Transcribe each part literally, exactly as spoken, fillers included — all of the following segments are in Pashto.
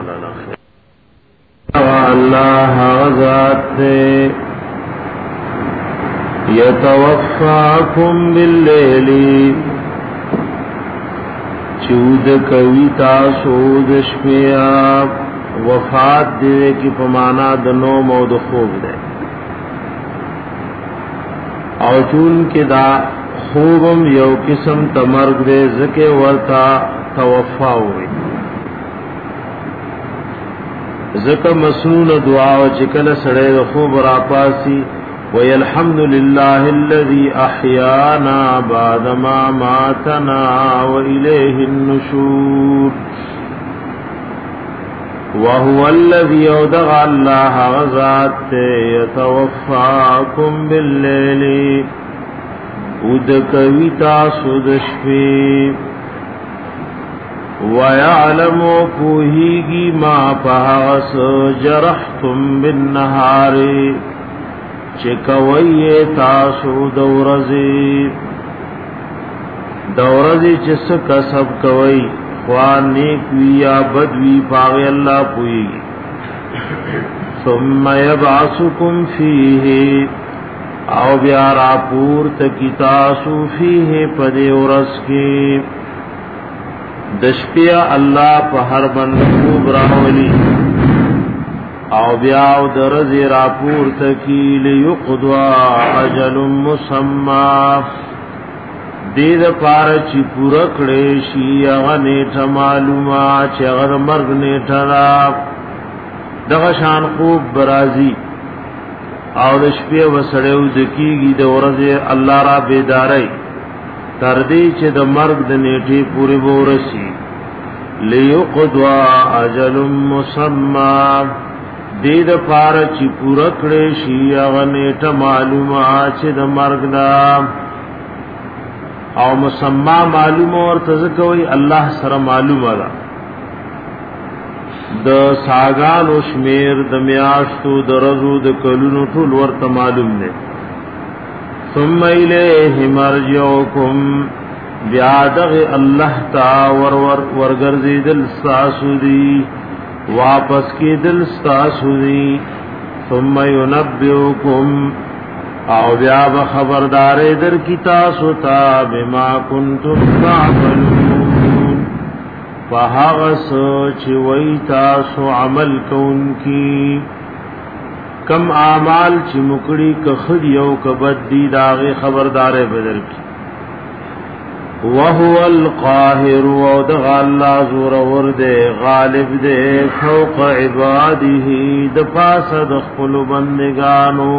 مولانا خیر اللہ ذات سے یتوفاکم باللیل چود کوي تاسو د شپې وفات دې کی پمانا د نوم او د خوب ده او چون کې دا خوبم یو قسم تمرګ دې زکه ورتا توفا وي زکه مسنون دعا او چکل سړې د خوب را پاسي وَيَلْحَمْدُ لِلَّهِ الَّذِي أَحْيَانَا بَعْدَمَا مَاتَنَا وَإِلَيْهِ النُّشُورُ وَهُوَ الَّذِي يَوْدَغَ اللَّهَ غَزَاتِ يَتَوَفَّاكُمْ بِاللَّيْلِ اُدْكَوِي تَاسُ دَشْفِي وَيَعْلَمُ فُوهِيگِ مَا پَهَغَسْ جَرَحْتُمْ بِالنَّهَارِ چکوئی تاسو دورزی دورزی چس کسب کوئی خوان نیک وی یا بد وی پاغی اللہ پوئی ثم یبعثکم فیہ او بیارا پورت کی تاسو فیہ پدی ورز کی دشپیا اللہ پہر بندوب راولی او بیا او درز راپور تکیل یقضوا اجل مسمى دید پار چی پورا کڑیشی اغا نیٹا معلومہ چی اغا مرگ نیٹا را دغشان خوب برازی او دشپی و سڑیو دکیگی دورز اللہ را بیداری تردی چی د مرگ د نیٹی پوری بورسی لیقضوا اجل مسمى دید پار چی پورا کڑی شی اغنیتا معلوم آچی دا مرگ دا او مسمع معلوم اور تذکوی اللہ سر معلوم دا دا ساگان و شمیر دا میاشتو دا رزو دا کلونو طول ورطا معلوم دے ثم الیہ مرجعکم بیادغ اللہ تا ورور ورگرزی دل ساسو دی واپس کی دل ستاسو دی ثم ینبئکم او بیا بخبردار در کی تاسو تا بما کنتم تعملون فحغس چوئی تاسو عمل کون کی کم اعمال چی مکڑی کخدیو کبد دی داغی خبردار بدر کی وهو القاهر ودغ الله زور ورد غالب دے فوق عباده د پاس د خپل بندگانو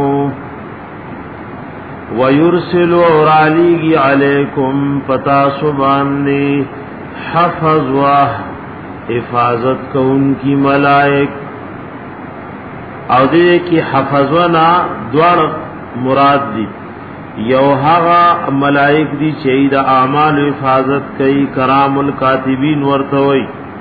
ويرسل علیگی علیکم پتا سبحانی حفظ و حفاظت کون کی ملائک او دې کی حفظنا دوار مراد دی یو هغه ملائک دی چې د اعمال حفاظت کوي کرام الکاتبین ورته وي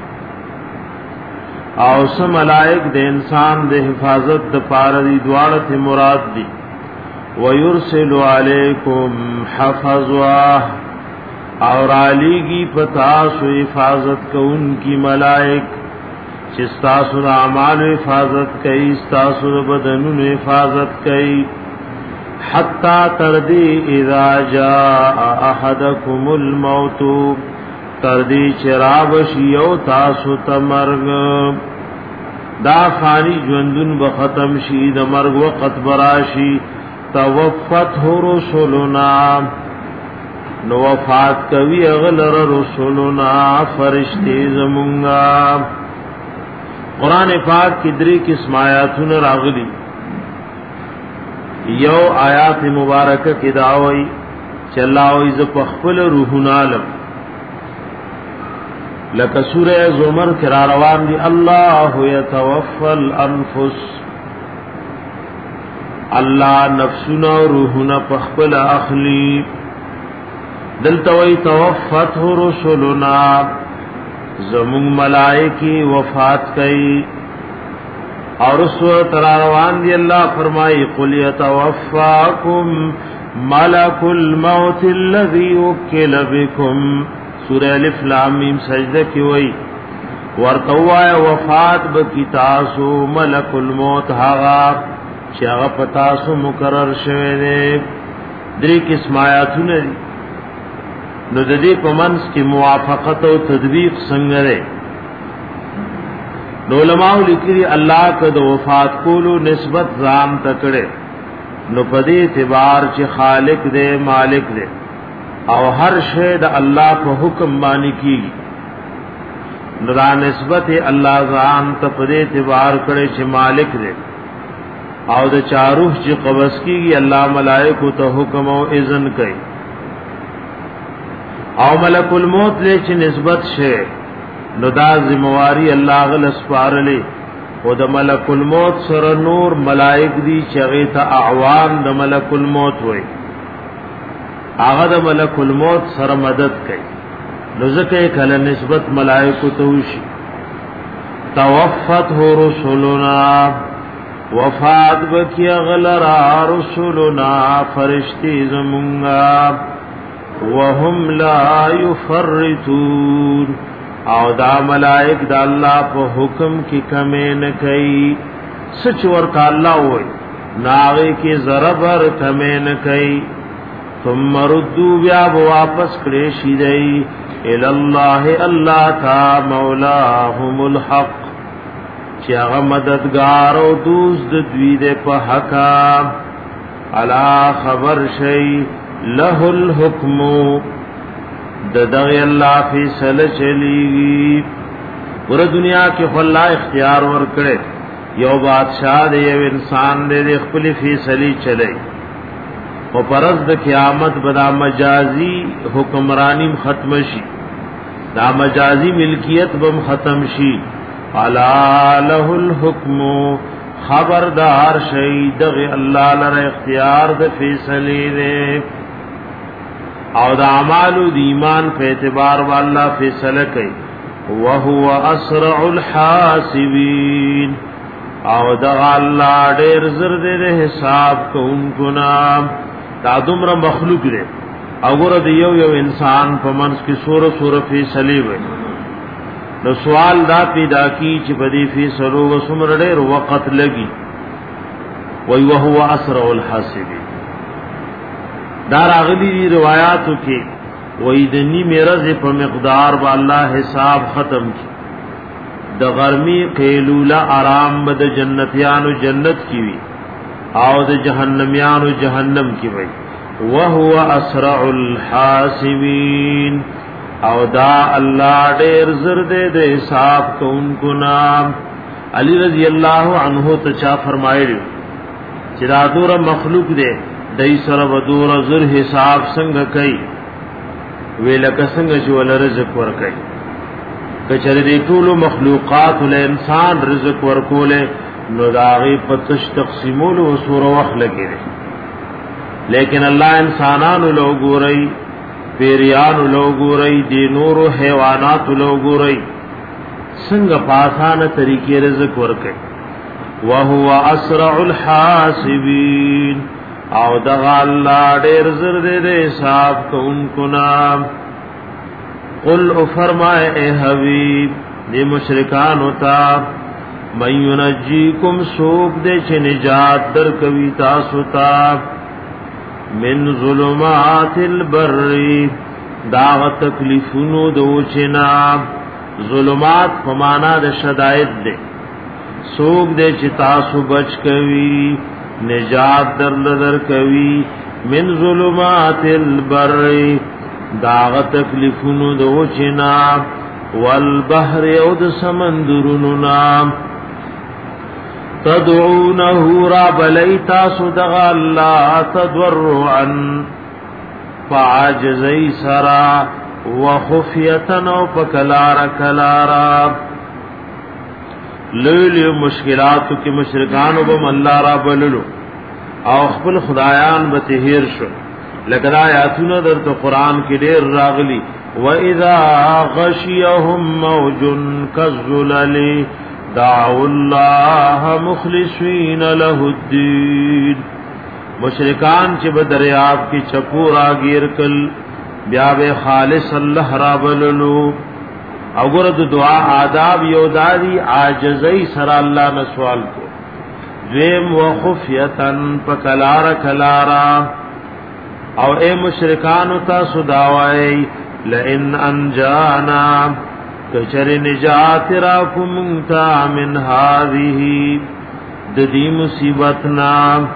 او سم ملائک د انسان د حفاظت د پاره دی دواړه ته مراد دي ويرسل علیکم حفظوا اور علیگی پتا سو حفاظت کوونکی ملائک چې تاسو د اعمال حفاظت کوي تاسو د بدنونو حفاظت کوي حتا تردی اذا جاء احدکم الموت تردی چراب شیو تاسو تمرگ دا خانی جوندن بختم شی د مرگ وقت براشی توفته رسولنا نو وفات کوي اغلر رسولنا فرشتي زمونگا قرآن پاک کی دری قسم آیاتون راغلی یو آیات مبارکہ کی دعوی چلاوی ز پخپل روحنا عالم لک سورہ زمر کرا روان دی اللہ یتوفى الانفس اللہ نفسنا روحنا پخپل اخلی دلتوی توفته رسولنا زمون ملائکی وفات کئی اور سورۃ روان دی اللہ فرمائی قل یتوفاکم ملک الموت الذی وکل بکم سورہ الف لام میم سجدہ کی وئی ورتوای وفات بکی تاسو ملک الموت هغه چې هغه پتاسو مقرر شوه دی. درې قسم آیاتونه نو د دې په منځ کې موافقت او تطبیق څنګه ده؟ نو علماء لیکلي الله که د وفات کولو نسبت ځان تکړه نو په دې اعتبار چې خالق دی مالک دی او هر شی د الله په حکم باندې کیږي، نو را نسبت الله ځان ته په دې اعتبار کړي چې مالک دی او د چاروح چې قبض کیږي الله ملائکه ته حکم او اذن کوي، او ملک الموت له چې نسبت شه نو دا ذمہواری الله غل سپارلې او د ملک الموت سره نور ملائک دي چې هغه ته اعوان د ملک الموت وي، هغه د ملک الموت سره مدد کوي، نو ځکه کله نسبت ملائکه ته وشي. توفته رسولنا وفات بکی غلرا رسولنا فرشتي زمونگا وهم لا يفرطون او دا ملائک دا اللہ پا حکم کی کمی نکئی سچ ورکا اللہ ہوئی ناغی کی ضربر کمی نکئی ثم ردو بیاب واپس کریشی دی الاللہ اللہ تا مولاهم الحق چی اغا مددگار و دوست دوی دے پا حقا علا خبر شئی لہ الحکمو ددغی اللہ فیصل چلیگی. پورا دنیا کی خلا اختیار ورکڑے یو بادشاہ دے یو انسان دے دے خپلی فیصلی چلے و پرز د قیامت بدا مجازی حکمرانی ختم شی، دا مجازی ملکیت بم ختم شی. الا له الحکم خبردار شید اللہ لر اختیار د فیصلی دے او دا اعمال د ایمان په اعتبار والله فیصله کوي. وهو اسرع الحاسبین او دا الله ډیر زر دې حساب کوونکو نام دا دومره مخلوق دی او ګره دی یو یو انسان په منځ کې سوره سوره فیصله وي. نو سوال دا پیدا کی چې په دې فیصلو وسمر ډیر وخت لګي. وی وهو اسرع الحاسبین دار اغلی دی روایاتو کې وې د نیمه ورځې په مقدار با الله حساب ختم کی. د غرمی قیلوله آرام بد جنتیانو جنت کی وی او د جهنميانو جهنم کی وی. وهو اسرع الحاسبین او دا الله ډېر زر دې د حساب کوونکو نام. علی رضی الله عنه ته چا فرمایلی چې دا دور مخلوق دې دای سره ودور زر حساب څنګه کوي ویلک څنګه چې ول رزق ور کوي. کچره دې ټول مخلوقات له انسان رزق ورکوله نو داغي پتش تقسیمول او سور وخت لګي، لیکن الله انسانانو لو ګوري پیریانو لو ګوري دي نور حیوانات لو ګوري څنګه پاسانه طریقې رزق ور کوي. وهو اسرع الحاسبین او دغه الله ډېر زر دې حساب کوونکو نام. قل او فرمائے اے حبیب دې مشرکان ہوتا من ينجيكم سوق دې چې نجات در کوي تاسو ته من ظلمات البر دا تکلیفونو دوچنا ظلمات په معنا د شدائد دې سوق دې چې تاسو بچ کوي نجات در لدر کوي من ظلمات البر داغ تکلیفونو دوچنا والبحر او د سمندرونو نام. تدعونه را بلیتا صدق اللہ تضرعا فعاجزی سرا وخفیتا او پکلارا کلارا. لیلی مشکلاتو کی مشرکانو بم اللہ را بللو او خپل خدایان بتهیر شو لکه آیاتونه درته قران کې ډېر راغلي. واذا غشيهم موج كالظلل دعوا الله مخلصين له الدين. مشرکان چې په دریاب کې چپو راګیر کل بیا به خالص الله را بللو او ګره د دعا آداب یو داری عاجزی سره الله نه سوال کو ذم وخفیتن پکلار کلارا او اے مشرکان تا سداوی لئن انجانا کچر نجات را کمتا من هذه ددی مصیبتنا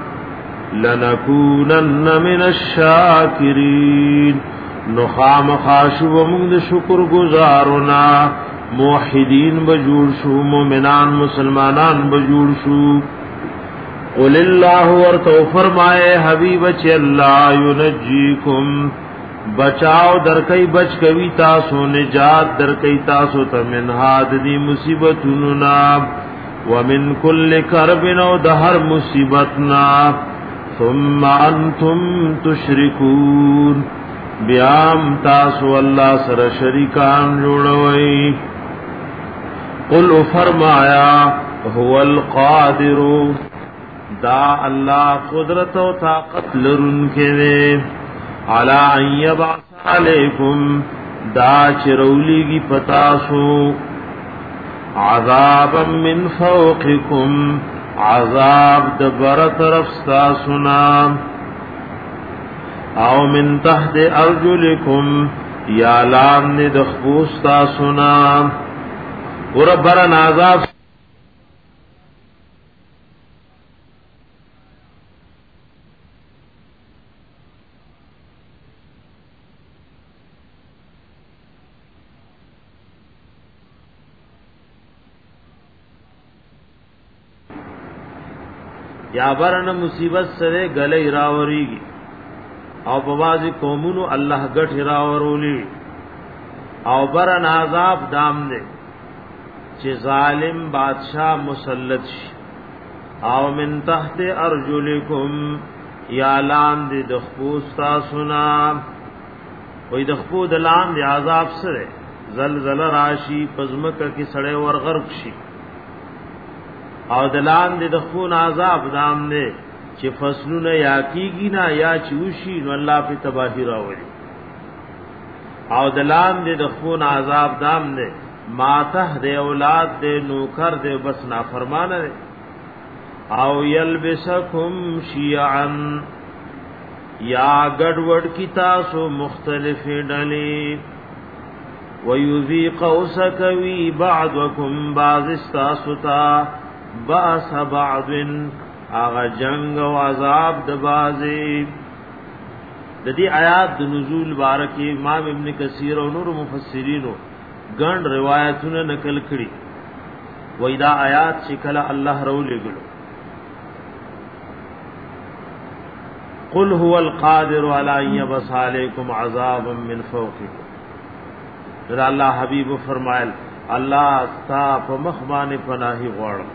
لنکونن من الشاکرین نخام خاشو ومند شکر گزارنا موحدین بجوڑ شو مومنان مسلمانان بجوڑ شو قل اللہ ورتو فرمائے حبیب چی اللہ ینجیکم بچاو در کئی بچ کوي تاسو نجات در کئی تاسو تمن هاد دی مصیبتنا ومن کل کرب او دهر مصیبتنا ثم انتم تشركون بیام تاسو اللہ سر شریکان جوڑوئی قل فرمایا هو القادر دا اللہ قدرت و طاقت لرن کے دے علی ان یبعث علیکم دا چرولی کی پتاسو عذابا من فوقکم عذاب دبر طرف ستاسنا او من تحت ارجلکم یا لام نے دخبوستا سنا وربرن عذاب یا برن مصیبت سره گلی راوریگی او بوازی قومونو اللہ گٹ راورولی او برن عذاب دام دے چه ظالم بادشاہ مسلط شی او من تحت ارجلکم یا لان دی دخپوستا سنا وی دخپو دلان دی عذاب سره زلزل راشی پزمکا کی سڑے ورغرق شی او دلان دی دخون عذاب دام دے چې فصلونه یا کیږي نه یا چوشي نو الله په تباہی راوړي او دلان دې د خون عذاب دام دې ماته دې اولاد دې نوکر دې بس نافرمانه دې او یلبسکم شیعا یا ګډوډ کی تاسو مختلف ډلې ويذيق اوسکوي بعضکم بعض استاستا باس بعض آغا جنگ و عذاب دبازی د دې آیات د نزول بارکی امام ابن کثیر او نور مفسرینو ګڼ روایتونه نقل کړي وای دا آیات چې کله الله رو لګلو قل هو القادر على ان يبعث عليكم عذابا من فوقكم دا الله حبیب فرمایل الله استا په مخبانه پناهي غواړم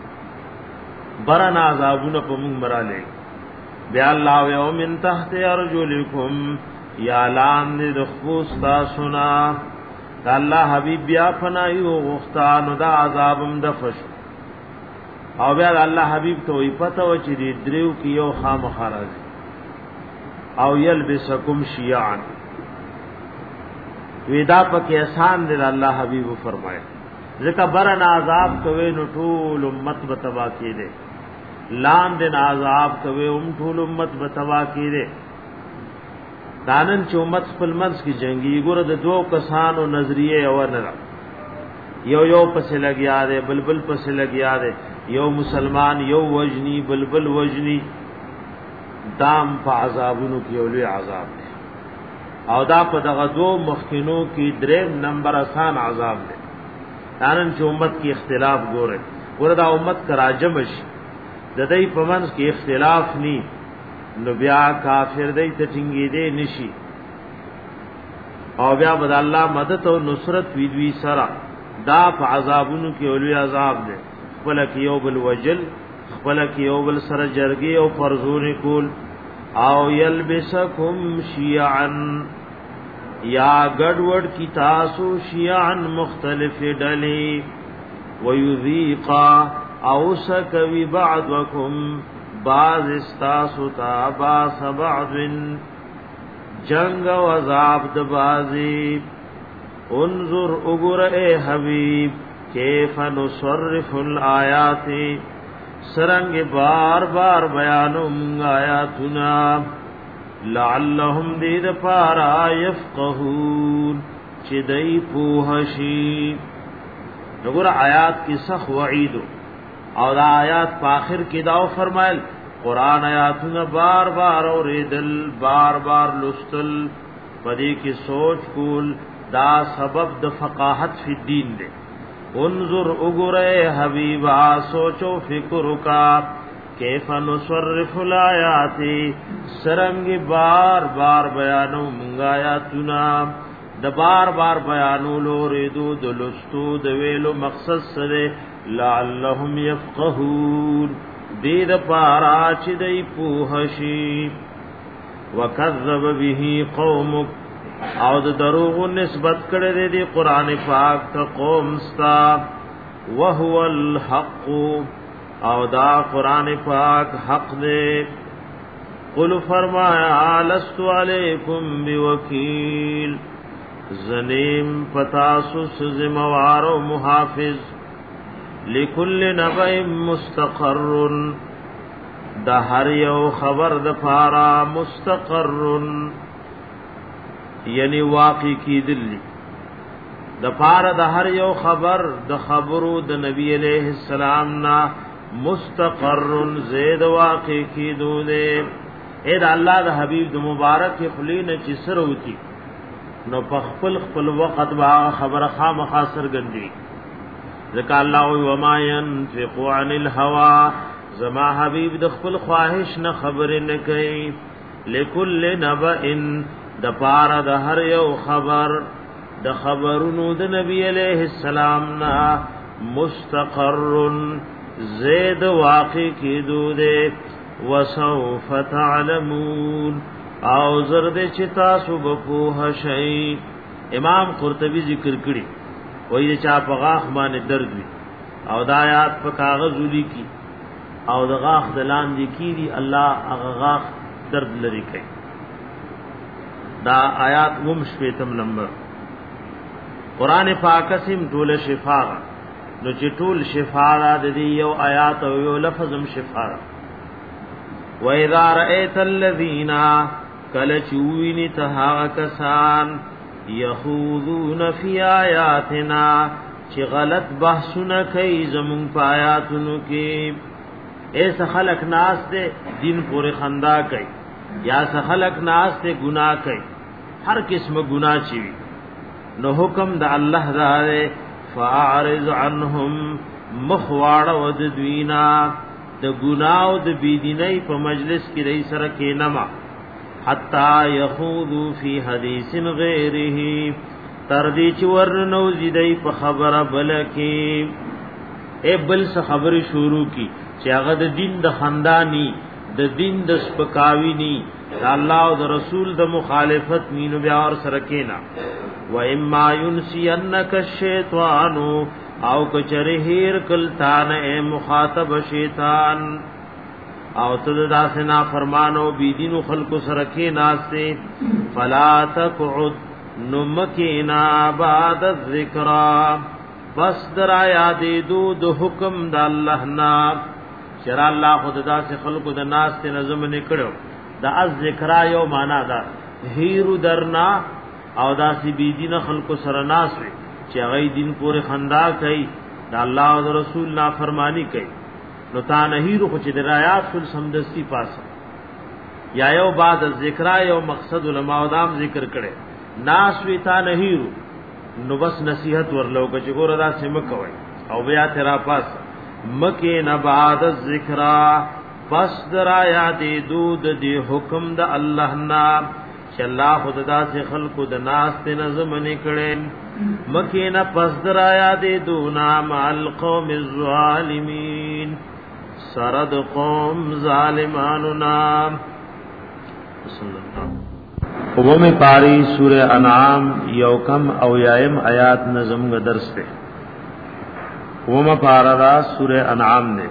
برنا عذابونه په موږ مراله بیا الله یوم من تحت ارجلکم یا لام د خفوستا سنا الله حبیب بیا فنای او غختان دا عذابم د فش او بیا الله حبیب ته وی پته و چې دې دریو کیو خامخراز او یلبسکم شیعا ودا پکې احسان دې الله حبیب فرمایا ځکه برنا عذاب کوي نو ټول امت بتوا کړي لام دن عذاب کوي ام ټول امت بتوا کړي دانن چې امت خپل منځ کې جنگي ګوره د دوه کسانو نظریه او نه یو یو پس لګیا دی بلبل پس لګیا دی یو مسلمان یو وجنی بلبل وجنی دام په عذابونو کې اولي عذاب دی او دا په دغه دوه مخکینو کې درې نمبر آسان عذاب دی دانن چې امت کې اختلاف ګوره ګوره دا امت کراجم شي د دې په منځ کې اختلاف ني نو بیا کافر دی ته ټینګې دی نشي او بیا بد الله مدد او نصرت وی دوی سره دا په عذابونو کې اولي عذاب دی خپل کې یو بل وجل خپل کې یو بل سره جرګي او فرزونه کول او یلبسکم شیعا یا ګډوډ کی تاسو شیعا مختلف ډلې ويذيقا او سکوی بعضکم بعض استاسو تا باس بعض جنگ و عذاب دبازی انظر اگر اے حبیب کیف نصرف الآیات سرنگ بار بار بیانم آیاتنا لعلهم دید پارا یفقهون چدئی پوہشی نگر آیات کی سخ وعیدو اور آیات پاخر کی داو فرمائل قرآن آیاتنا بار بار اوریدل بار بار لستل پدی کی سوچ کول دا سبب د فقاہت فی الدین دے انظر اگرے حبیبا سوچو فکر کا کیف نصرف الآیات سرنگ بار بار بیانو منگایاتنا د بار بار بیانو لوریدو د لستو د ویلو مقصد سره لعلهم یفقهون دید پارا چی دی پوہشی وکذب به قومک او د دروغ نسبت کړه دی قران پاک ته قوم ستا وهو الحق او دا قران پاک حق دے قل فرمایا لست علیکم بوکیل زنیم پتاسس زموار و محافظ لکل نبع مستقر دا هر یو خبر د پارا مستقر یعنی واقع کی دلی د پارا د هر یو خبر د خبرو د نبی علیہ السلام نا مستقر زید واقع کی دولے اے دا اللہ دا حبیب د مبارک خلین چی سر ہوتی نو پخپل خپل وقت با خبر خام خاصر گندی ذکا اللہ وما ينفق عن الهوى زما حبیب د خپل خواہش نه خبر نه کوي لکل نبأ د پارا د هر یو خبر د خبرونو د نبی علیہ السلام نا مستقر زید واقع کی دو دے وسوف تعلمون او زرد چتا سو بپوه شئی امام قرطبی ذکر کړي وای د چا په غاخ باندې درد وی او د آیات په کاغذ ولي کی او د غاخ دلان دي کیږي الله هغه غاخ درد لري کوي دا آیات هم شپیتم نمبر قران پاک سیم ټول شفا نو چې ټول شفا را د دې یو آیات او یو لفظم شفا و اذا رأيت الذين کل چوینی تها کسان یخوذون فی آیاتنا چی غلط بحثونه کوي زمون پایاتونو کې ایسا خلق ناس دے دین پورے خندا کوي یا سا خلق ناس دے گناہ کوي ہر قسم گناہ چوي نو حکم د الله دار فاعرض عنهم مخواړ ود دوینا د گناہ او د بيدینۍ په مجلس کې رہی سره کې نما حتا یخوذو فی حدیث غیره تر دې چې ورنو زیدای په خبره بل کې اے بل څه خبره شروع کی چې هغه د دین د خندانی د دین د سپکاوی نی د الله او د رسول د مخالفت مینو بیا اور سره کینا و اما ینسینک الشیطان او کچره هیر کلتان اے مخاطب شیطان او تد داسنا فرمانو بیدینو خلق سره کې ناسته فلا تقعد نمکینا بعد الذکرى بس در آیات دو د حکم د الله نا شر الله خود داس خلق د ناس ته نظم نکړو د الذکرى یو معنا دا هیرو درنا او داسی بیدین خلق سره ناس وي چې غي دین پورې خندا کوي د الله او رسول نا فرمانی کوي نو تا نهیرو خو چې د آیات فل سمدستی پاسه یا یو بعد الذکرى یو مقصد علماء دام ذکر کړي ناس وی تا نهیرو نو بس نصیحت ورلو چې ګور ادا سم کوي او بیا تیرا پاس مکه نه بعد الذکرى پس در آیات دود دی حکم د الله نا چې الله خدا سے خلق د ناس ته نظم نکړي مکه نه پس در آیات دو نام القوم الظالمین سرد قوم ظالمانو نام صلی اللہ وہ میں پاری سورہ انعام یوکم او یایم آیات نظم کا درس تے وہ میں پارا را سورہ انعام نے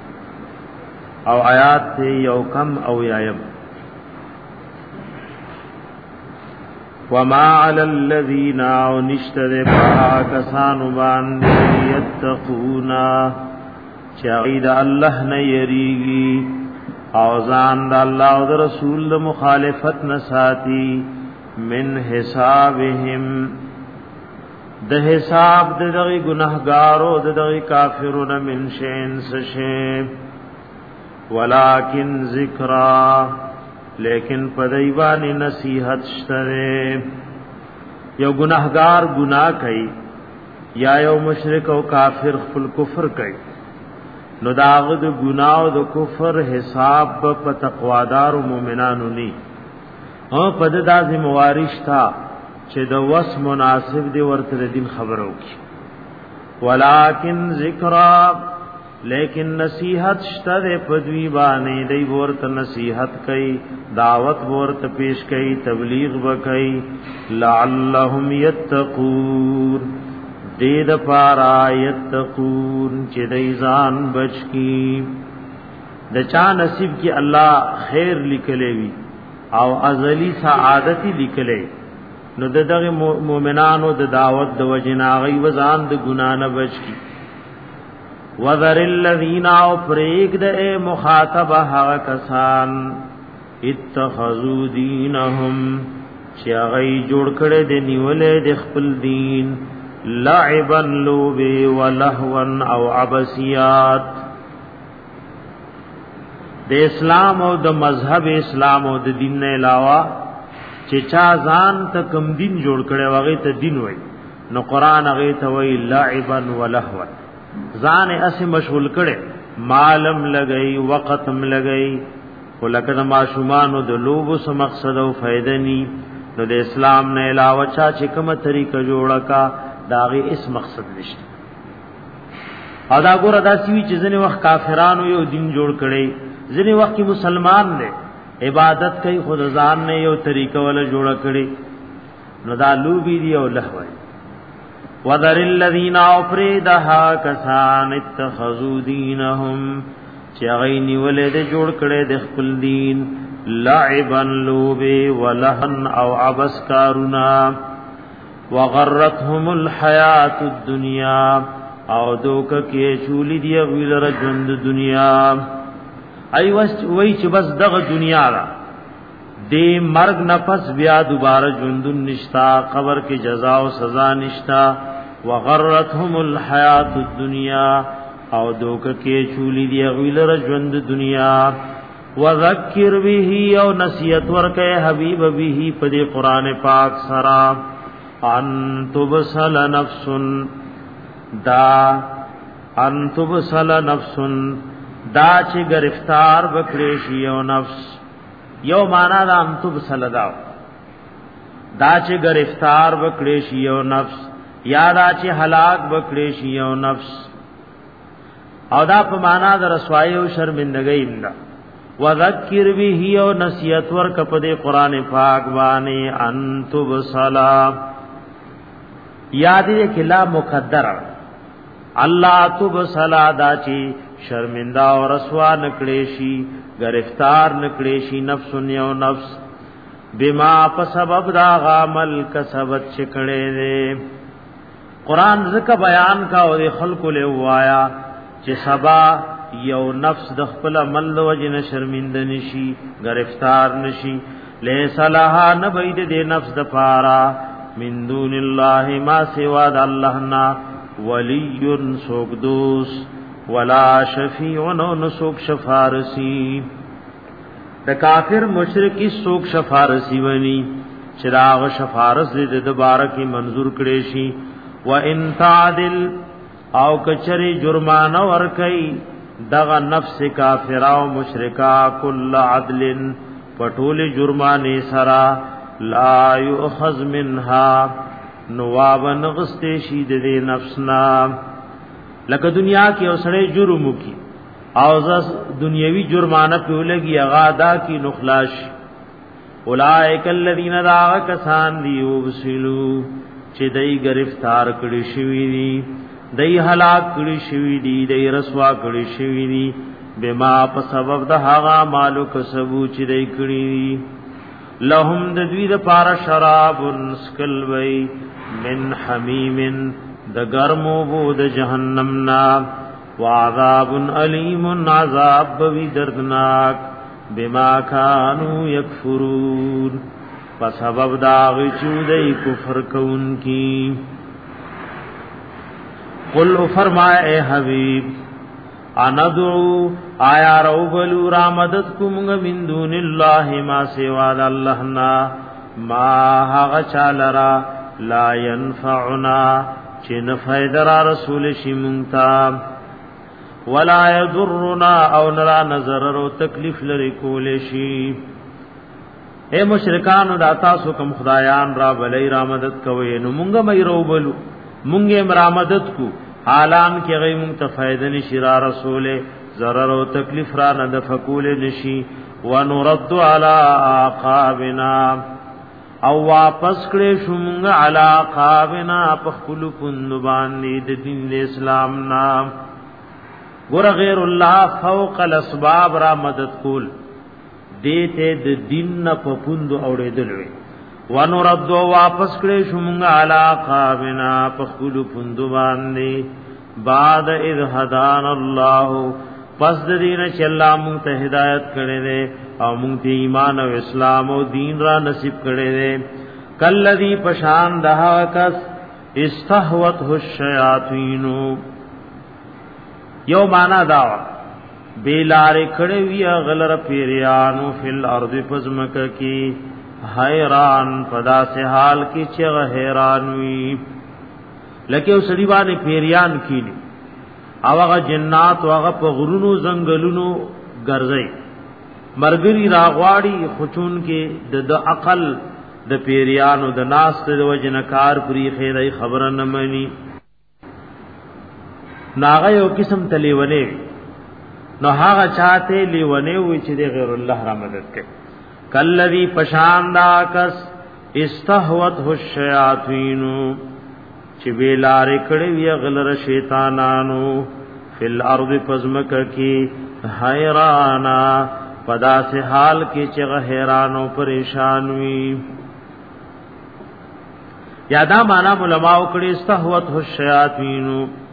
او آیات تے یوکم او یایم وما على الذين نشتر پاکسان باندې یتقون چاید الله نه یریږي او ځان د الله او د رسول مخالفت نه ساتي من حسابهم د حساب د دغه ګناهګارو د دغه کافرونو من شین سشه ولکن ذکرا لیکن پدایوانی نصیحت شتره یو گناہگار گناہ کئی یا یو مشرک او کافر خپل کفر کئی نو داغد گناہ او د کفر حساب په تقوادار او مومنانو نی او پد دازم موارش تا چې د وس مناسب دی ورته دین خبرو کی ولکن ذکرا لیکن نصیحت شته پدوی باندې دی ورته نصیحت کئ دعوت ورته پیش کئ تبلیغ وکئ لعلهم یتقون دې د پارا یتقون چې دې ځان بچ کی د چا نصیب کی الله خیر لیکلې وی او ازلی سعادت لیکلې نو دغه مؤمنانو د دعوت د وجناغي وزان د ګنا نه بچ کی وذر الذین او پریک د مخاطب هغه کسان اتخذوا دینهم چې هغه جوړ کړي د نیولې د خپل دین لعبا لوب ولهوا او عبسیات د اسلام او د مذهب اسلام او د دین نه علاوه چې چا ځان ته کم دین جوړ کړي واغې ته دین وای نو قران هغه ته وای لعبا ولهوا ځان اسه مشغول کړي مالم لګئی وقتم لګئی ولکه د ماشومان د لوب سم مقصد او فائدہ ني نو د اسلام نه علاوه چا چې کومه طریقه جوړه کا داغه اس مقصد نشته ادا ګور ادا سی چې ځنه وخت کافرانو یو دین جوړ کړي ځنه وخت کې مسلمان دي عبادت کوي خود ځان نه یو طریقه ولا جوړ کړي نو دا لوبي دی او لهوي وذر الذین افریدها کسان اتخذوا دینهم چغینی ولید جوړ کړي د خپل دین لعبا لوب ولهن او عبس کارونا وغرتهم الحیات الدنیا او دوک کې چولی دی ویلره ژوند دنیا ای وای چې بس دغه دنیا را دی مرگ نفس بیا دوباره ژوند نشتا قبر کې جزا او سزا نشتا وغرتهم الحیات الدنیا او دوک کې چولی دی ویلره ژوند دنیا وذکر به او نصیحت ورکه حبیب به په دې قران پاک سرا ان تبصل نفس دا ان تبصل نفس دا چې گرفتار بکړي شي او نفس یو معنا دا ان تبصل دا دا چې گرفتار بکړي شي او نفس یا دا چې هلاک بکړي شي او نفس او دا په معنا د رسوایی او شرمندګۍ انده وذکر به او نصیحت ورک په دې قران پاک باندې ان تبصل یاد دې کلا مقدر الله تب صلا دا چی شرمنده او رسوا نکړې شي گرفتار نکړې شي نفس یو نفس بما په سبب دا عمل کسبت چکړې دې قران زکه بیان کا او خلق له وایا چې سبا یو نفس د خپل عمل د وجنه شرمنده نشي گرفتار نشي لیس لها نبید دې نفس د پارا من دون الله ما سوا د الله نا ولی سوګدوس ولا شفیع نو سوک شفارسی د کافر مشرکی سوک شفارسی ونی چراغ شفارس دې د بارکی منظور کړي شي و ان تعدل او کچری جرمانه ور کوي دغه نفس کافر او مشرکا کل عدل پټول جرمانه سرا لا یؤخذ منها نواب نغسته شي د نفسنا لکه دنیا کې اوسړې جرم کی او ز دنیوي جرمانه په لګي اغادا کی نخلاش اولائک الذین داغ کسان دی وبسلو چې دای گرفتار کړي شوی دی دای هلاک کړي شوی دی دای رسوا کړي شوی دی بما په سبب د هغه مالک سبو چې دای کړي لهم د دوی د پار شراب سکل وی من حمیم د گرمو بو د جهنم نا وعذاب علیم عذاب بوی دردناک بما کانوا یکفرون پس سبب داغی چودئی کفر کون کی قل فرمائے اے حبیب اندعو آیا رو بلو را مدد کمگ من دون اللہ ما سواد اللہنا ما حق چالرا لا ینفعنا چن فیدرا رسول شمونتا ولا یضرنا او نرا نظر رو تکلیف لری کولشی اے مشرکانو دا تاسو کم خدایان را بلی را مدد کوئی نو مونگا مئی رو بلو مونگے مرا مدد کو حالان کی غی مونگ تفیدن نشی را رسول ضرر و تکلیف را ندفکول نشی ونرد علی آقابنا او واپس کڑے شو مونگ علی آقابنا پخپلو پندبان دید دین اسلام نام گر غیر اللہ فوق الاسباب را مدد کول دیتے د دین نا پپوندو اوڑے دلوے ونردو واپس کرے شمونگا علا قابنا پخبلو پندو باندے بعد اذ ہدان اللہ پس دین چی اللہ مونگتا ہدایت کرے دے او مونگتا ایمان و اسلام و دین را نصیب کرے دے کالذی پشان دہا کس استحوت الشیاطینو یو مانا داوا بیلار کڑے ویا غلر پیریانو فی الارض پزمک کی حیران پدا سے حال کی چغ حیران وی لکه وسړي باندې پیریان کینی او هغه جنات او هغه په غرونو زنګلونو ګرځي مرګري راغواړي خچون کې د عقل د پیریانو د ناس د وجنکار پری خیرای خبر نه مانی ناغه یو قسم تلیونه نو هغه چاته لیونه وی چې د غیر الله را مدد کوي کلذی پشاندا کس استحوته الشیاطین چې ویلار کړي وی غلر شیطانانو فل ارض پزمک کی حیرانا پدا سے حال کی چې حیرانو پریشان وی یادا معنا علماء کړي استحوته الشیاطین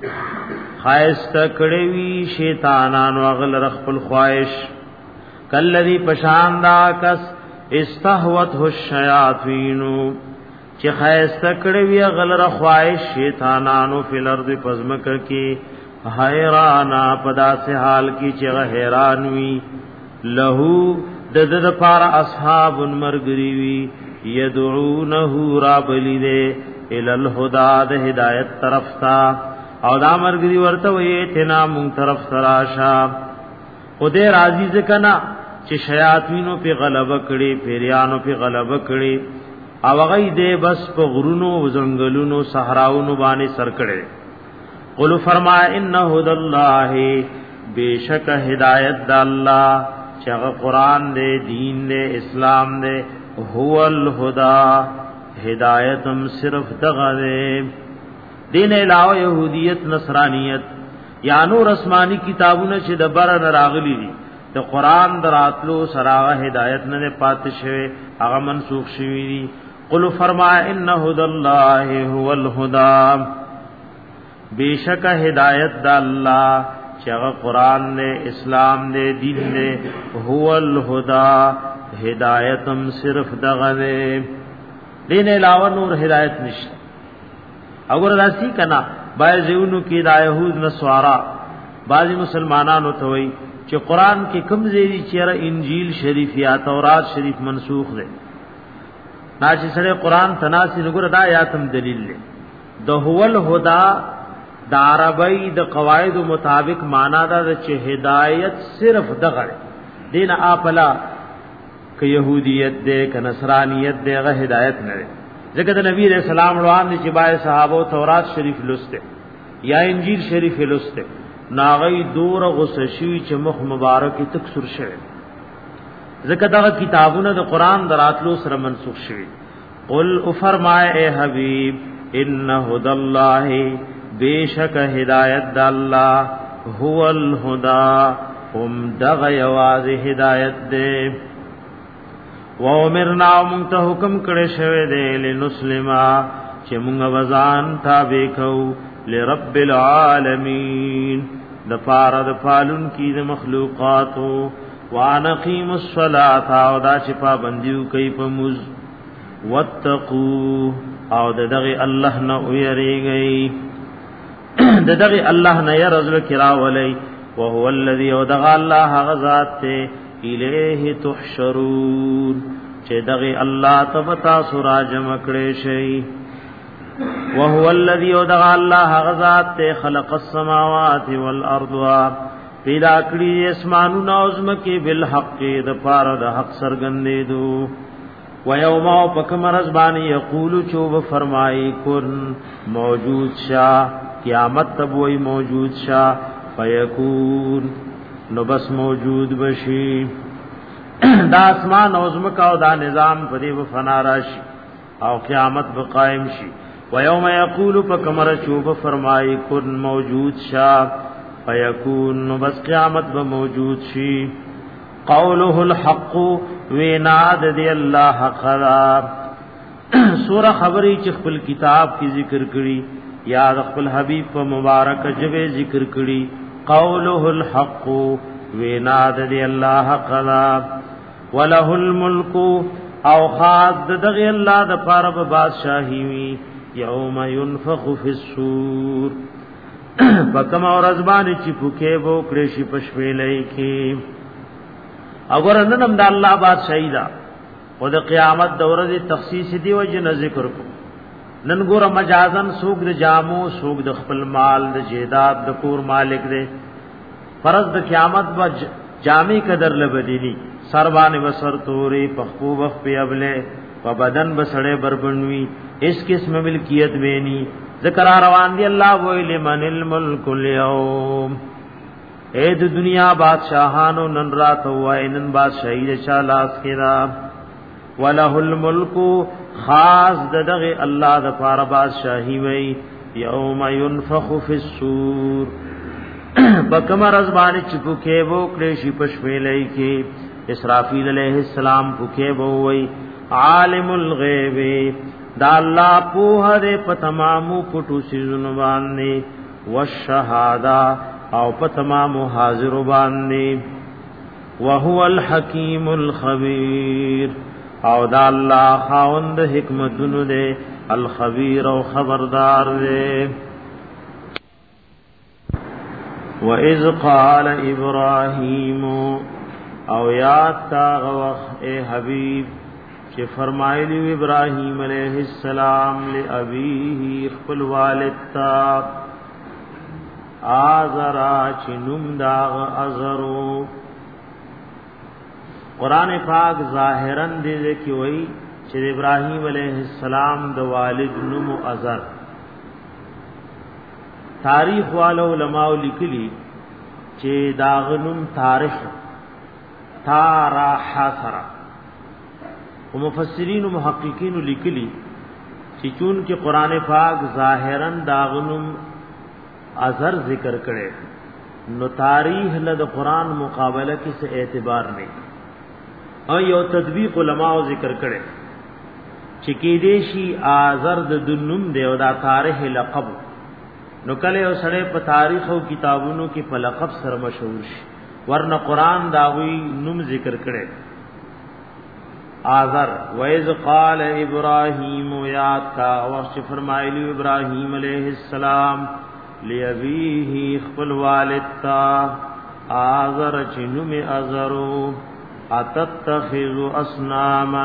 خایست کړي وی شیطانانو غلر خپل خواہش کلذی پشاندا کس استحوته الشیاطین چې خایست کړي وی غلر خواہش شیطانانو فل ارض پزمک کی حیرانا پدا سے حال کی چې حیران وی لہو د د پار اصحاب مرګری وی یدعونه رابلی دے ال الهدى د ہدایت طرف تا او دا مرګری ورته وی تنا مون طرف تراشا خدای راضی ځکنا چې شیاطینو په غلبه کړي پیریانو په غلبه کړي او غي دې بس په غرونو زنګلونو صحراونو باندې سر کړي قل فرما ان هدى الله بیشک ہدایت د الله چې قرآن دې دین دې اسلام دې هو الهدى ہدایتم صرف دغه دې دین علاوه يهودیت نصرانیت یا نور آسمانی کتابونه چې د بر راغلي دي د قرآن دراتلو سراغه هدایت نه پات شوی هغه منسوخ شوی دي قل فرما ان هدى الله هو الهدى بیشک ہدایت د الله چې هغه قرآن دې اسلام دې دین دې هو الهدى ہدایتم صرف دغه دې دین علاوه نور ہدایت نشته اگر راسی کنا بایزونو کی دا یہود نسوارا بعضی مسلمانانو ته وای چې قران کې کوم ځای چې انجیل شریف یا تورات شریف منسوخ ده نا چې سره قران تناسی نګور دا آیاتم دلیل له د هو الهدى د عربی د قواعد مطابق معنا دا چې هدایت صرف دغه دین اپلا ک یهودیت ده ک نصرانیت ده غ هدایت نه ځکه د نبی رسول الله روان دي چې بای صحابه تورات شریف لسته یا انجیل شریف لسته ناغی دور غسشی چې مخ مبارک تکسر شوه ځکه دا کتابونه د قران دراتلو سره منسوخ شوه قل او فرمائے اے حبیب ان هدى الله بیشک ہدایت د الله هو الهدى هم دغ یواز ہدایت دے و امرنا مونږ ته حکم کړی شوی دی لنسلما چې مونږ وزان تابع کو لرب العالمین د پاره د پالون کی د مخلوقاتو وانقیم الصلاة او دا چې پابندیو کوي په موږ واتقوا او دغه الله نه ويریږي دغه الله نه يرزل کرا ولي وهو الذي ودغ الله غزاد ته الیه تحشرون چې دغه الله تبتا سراج مکړې شي وهو الذي ودغ الله غزاد ته خلق السماوات والارض پیدا کړی اسمانونو او زمکه بالحق د پاره د حق سرګندې دو و یوم پکمرز باندې یقول چوب فرمای کن موجود شا قیامت تب وای موجود شا فیکون نو بس موجود بشی دا اسمان او زمکه او دا نظام پدې و فنا راشي او قیامت به قائم شي و یوم یقول پکمر چوب فرمای کن موجود شا فیکون نو بس قیامت به موجود شي قوله الحق ویناد دی الله حقا سورہ خبری چې خپل کتاب کی ذکر کړي یا خپل حبیب په مبارک جبه ذکر کړي قوله الحق ویناد دی الله حقا وله الملك او خاص دغه الله د پاره په بادشاہي وي یوم ينفخ فی الصور پکم اور ازبان چې پوکې وو کړي شي پښویلې کې اگر ننم د الله بادشاہي دا او د قیامت دوره دی تخصیص دی وجه نه ذکر کو نن ګور مجازن سوق د جامو سوق د خپل مال د جیداد د کور مالک دی فرض د قیامت و جامع قدر لبدینی سربان وسر توري پخپو وخ په ابله په بدن بسړې بربنوي اس قسم ملکیت ویني ذکر روان دی الله ویل من الملک اليوم اے د دنیا بادشاہانو نن رات وای نن بادشاہی د شالاس کړه وله الملک خاص دغه الله د پاره بادشاہی وای یوم ينفخ فی الصور بکمر ازبان چپکه وو کړي شي پښویلې کې اسرافیل علیہ السلام پوکه وو وای عالم الغیب دا الله په هره په تمامو پټو سيزونو باندې والشهاده او په تمام حاضر باندې وهو الحکیم الخبیر او دا الله خاوند حکمتونو دے الخبیر او خبردار دے وَإِذْ قَالَ إِبْرَاهِيمُ او یاد تا غوخ اے حبیب کہ فرمایلی ابراہیم علیہ السلام لأبیه خپل والد تا آزرا چنم داغ ازرو قرآن پاک ظاہرن دے کی وئی چر ابراہیم علیہ السلام د والد نم ازر تاریخ والو علماء لکلی چه داغنم تاریخ تارا حاسرا و مفسرین و محققین لکلی چه چون کہ قرآن پاک ظاہرن داغنم ازر ذکر کرے نو تاریخ لد قرآن مقابلہ کی سے اعتبار نہیں او یو تطبیق علماء ذکر کرے چکی دیشی آزر د دنم دے او دا تاریخ لقب نو کله او سړی په تاریخ او کتابونو کې په لقب سره مشهور شي ورنه قرآن داوی نوم ذکر کړي آزر وَإِذْ قَالَ إِبْرَاهِيمُ یاد کا وقت فرمایلی ابراہیم علیہ السلام لأبیه خپل والد تا آزر چنو می ازرو اتتخذ اصناما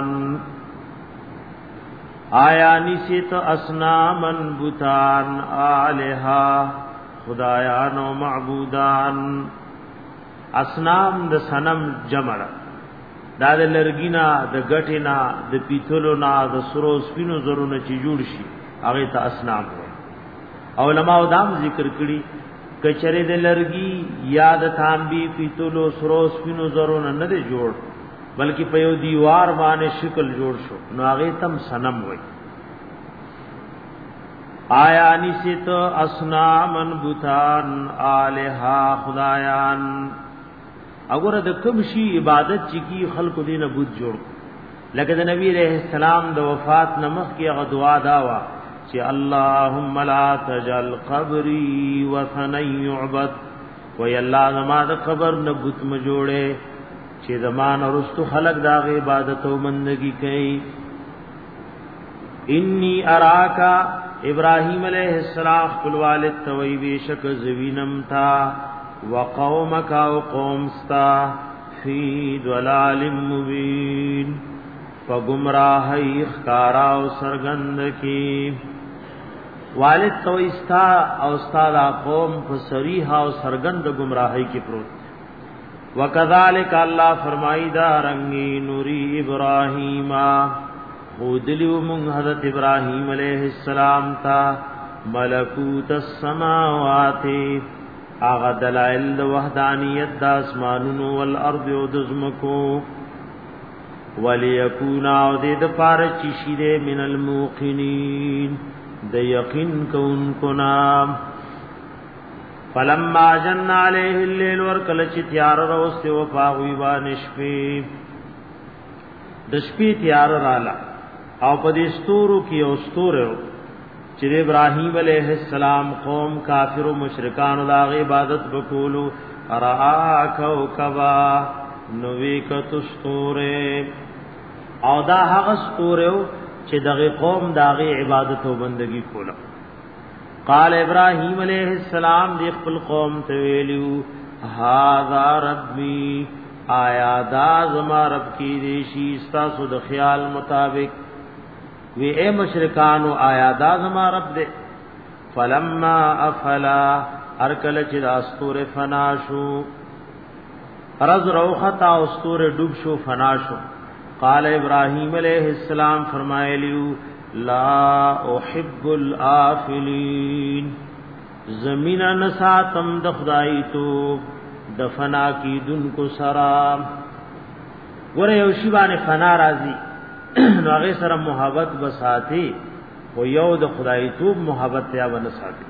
آیا نسیت اصنامن بوتان آلہا خدایان و معبودان اصنام د سنم جمع دا د لرګینا د غټینا د پیتلونا د سرو سپینو زرونه چې جوړ شي هغه ته اصنام علماء دام ذکر کړي کچره د لرګي یاد تانبي پیتلو سرو سپینو زرونه نه دی جوړ بلکې په یو دیوار باندې شکل جوړ شو نو هغه تم صنم وای آیا نسیت اصنامن بوتان الها خدایان اگر د کوم شی عبادت چې کی خلق دینه بوت جوړ لکه د نبی علیہ السلام د وفات نمخ کی هغه دعا دا وا چې اللهم لا تجعل قبري وثنا يعبد، و یا الله زما د قبر نه بت م جوړه چې زمان ورستو خلق دا غ عبادت او بندگی کوي. انی اراکا ابراہیم علیہ السلام خپل والد توئی بیشک زوینم تا وقومک او قومستا فی ضلال مبین فگمراہی اخکارا و سرگند کی. والد توئی استا او استاد قوم فسریح او سرگند گمراہی کی پروت. وکذالک اللہ فرمائی دا رنگی نوری ابراہیم خودلیو من حضرت ابراہیم علیہ السلام تا ملکوت السماوات آغا دلائل وحدانیت دا اسمانونو والارض و دزمکو ولیکونا و دید پارچی دے من الموقنین دا یقین کون کنام. فلما جن علیہ اللیل ورکلچ تیار روستے وفاغوی بانشپی دشپی تیار رالا او پدې ستورو کې او ستورو چې ابراهيم عليه السلام قوم کافر او مشرکان د عبادت وکولو ارا کوكبا نوې کتو ستوره او دا هغه ستورو چې دغه قوم دغه عبادت او بندگی کوله. قال ابراهيم عليه السلام دی خپل قوم ته ویلو هاذا ربي آیا دا زما رب کی دیشی استاسو د خیال مطابق وی اے مشرکانو آیا دا زما رب دے. فلما افلا ارکل چی دا استور فناشو رز روختا استور ڈوب شو فناشو. قال ابراہیم علیہ السلام فرمائے لیو لا احب الآفلین زمین نساتم دخدائی تو دفنا کی دن کو سرام ګوره یو شی باندې فنا راځي نو هغه سره محبت بساتی او یو د خدای توب محبت یا ونساتی.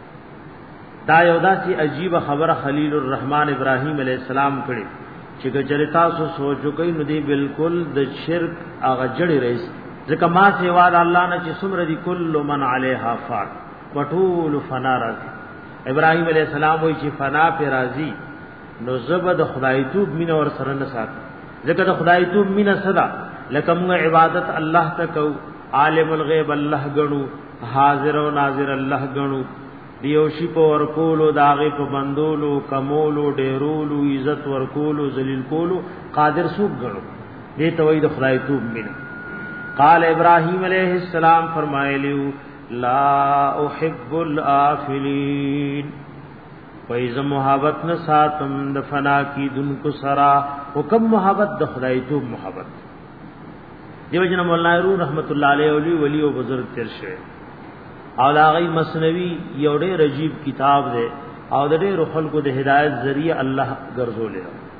دا یو داسي عجیب خبره خلیل الرحمن ابراهیم علیہ السلام کړي چې ګجرتا سو سوچو کوي نو دی بالکل د شرک هغه جړی رئیس ځکه ما سیوا د الله نه چې سمر دی کل من علیها فات وطول فنا راځي. ابراهیم علیہ السلام وایي چې فنا پر راځي نو زبد خدای توب مين اور سره نه سات ځکه د خدای توب مين صدا لکه موږ عبادت الله تکو عالم الغیب الله غنو حاضر او ناظر الله غنو دیو شی په ور کولو داغه په بندولو کمولو ډیرولو عزت ور کولو ذلیل کولو قادر سوق غنو دې توحید خدای توب مين. قال ابراهیم علیہ السلام فرمایلیو لا احب الافلین وایز محبت نه ساتم د فنا کی دن کو سرا حکم محبت د خدای تو محبت. دیو جن مولانا رو رحمت الله علیه ولی ولی او بزرگ تر شه او لاغی مسنوی یو ډېر عجیب کتاب دی او د ډېر خلکو د هدایت ذریعہ الله ګرځولې.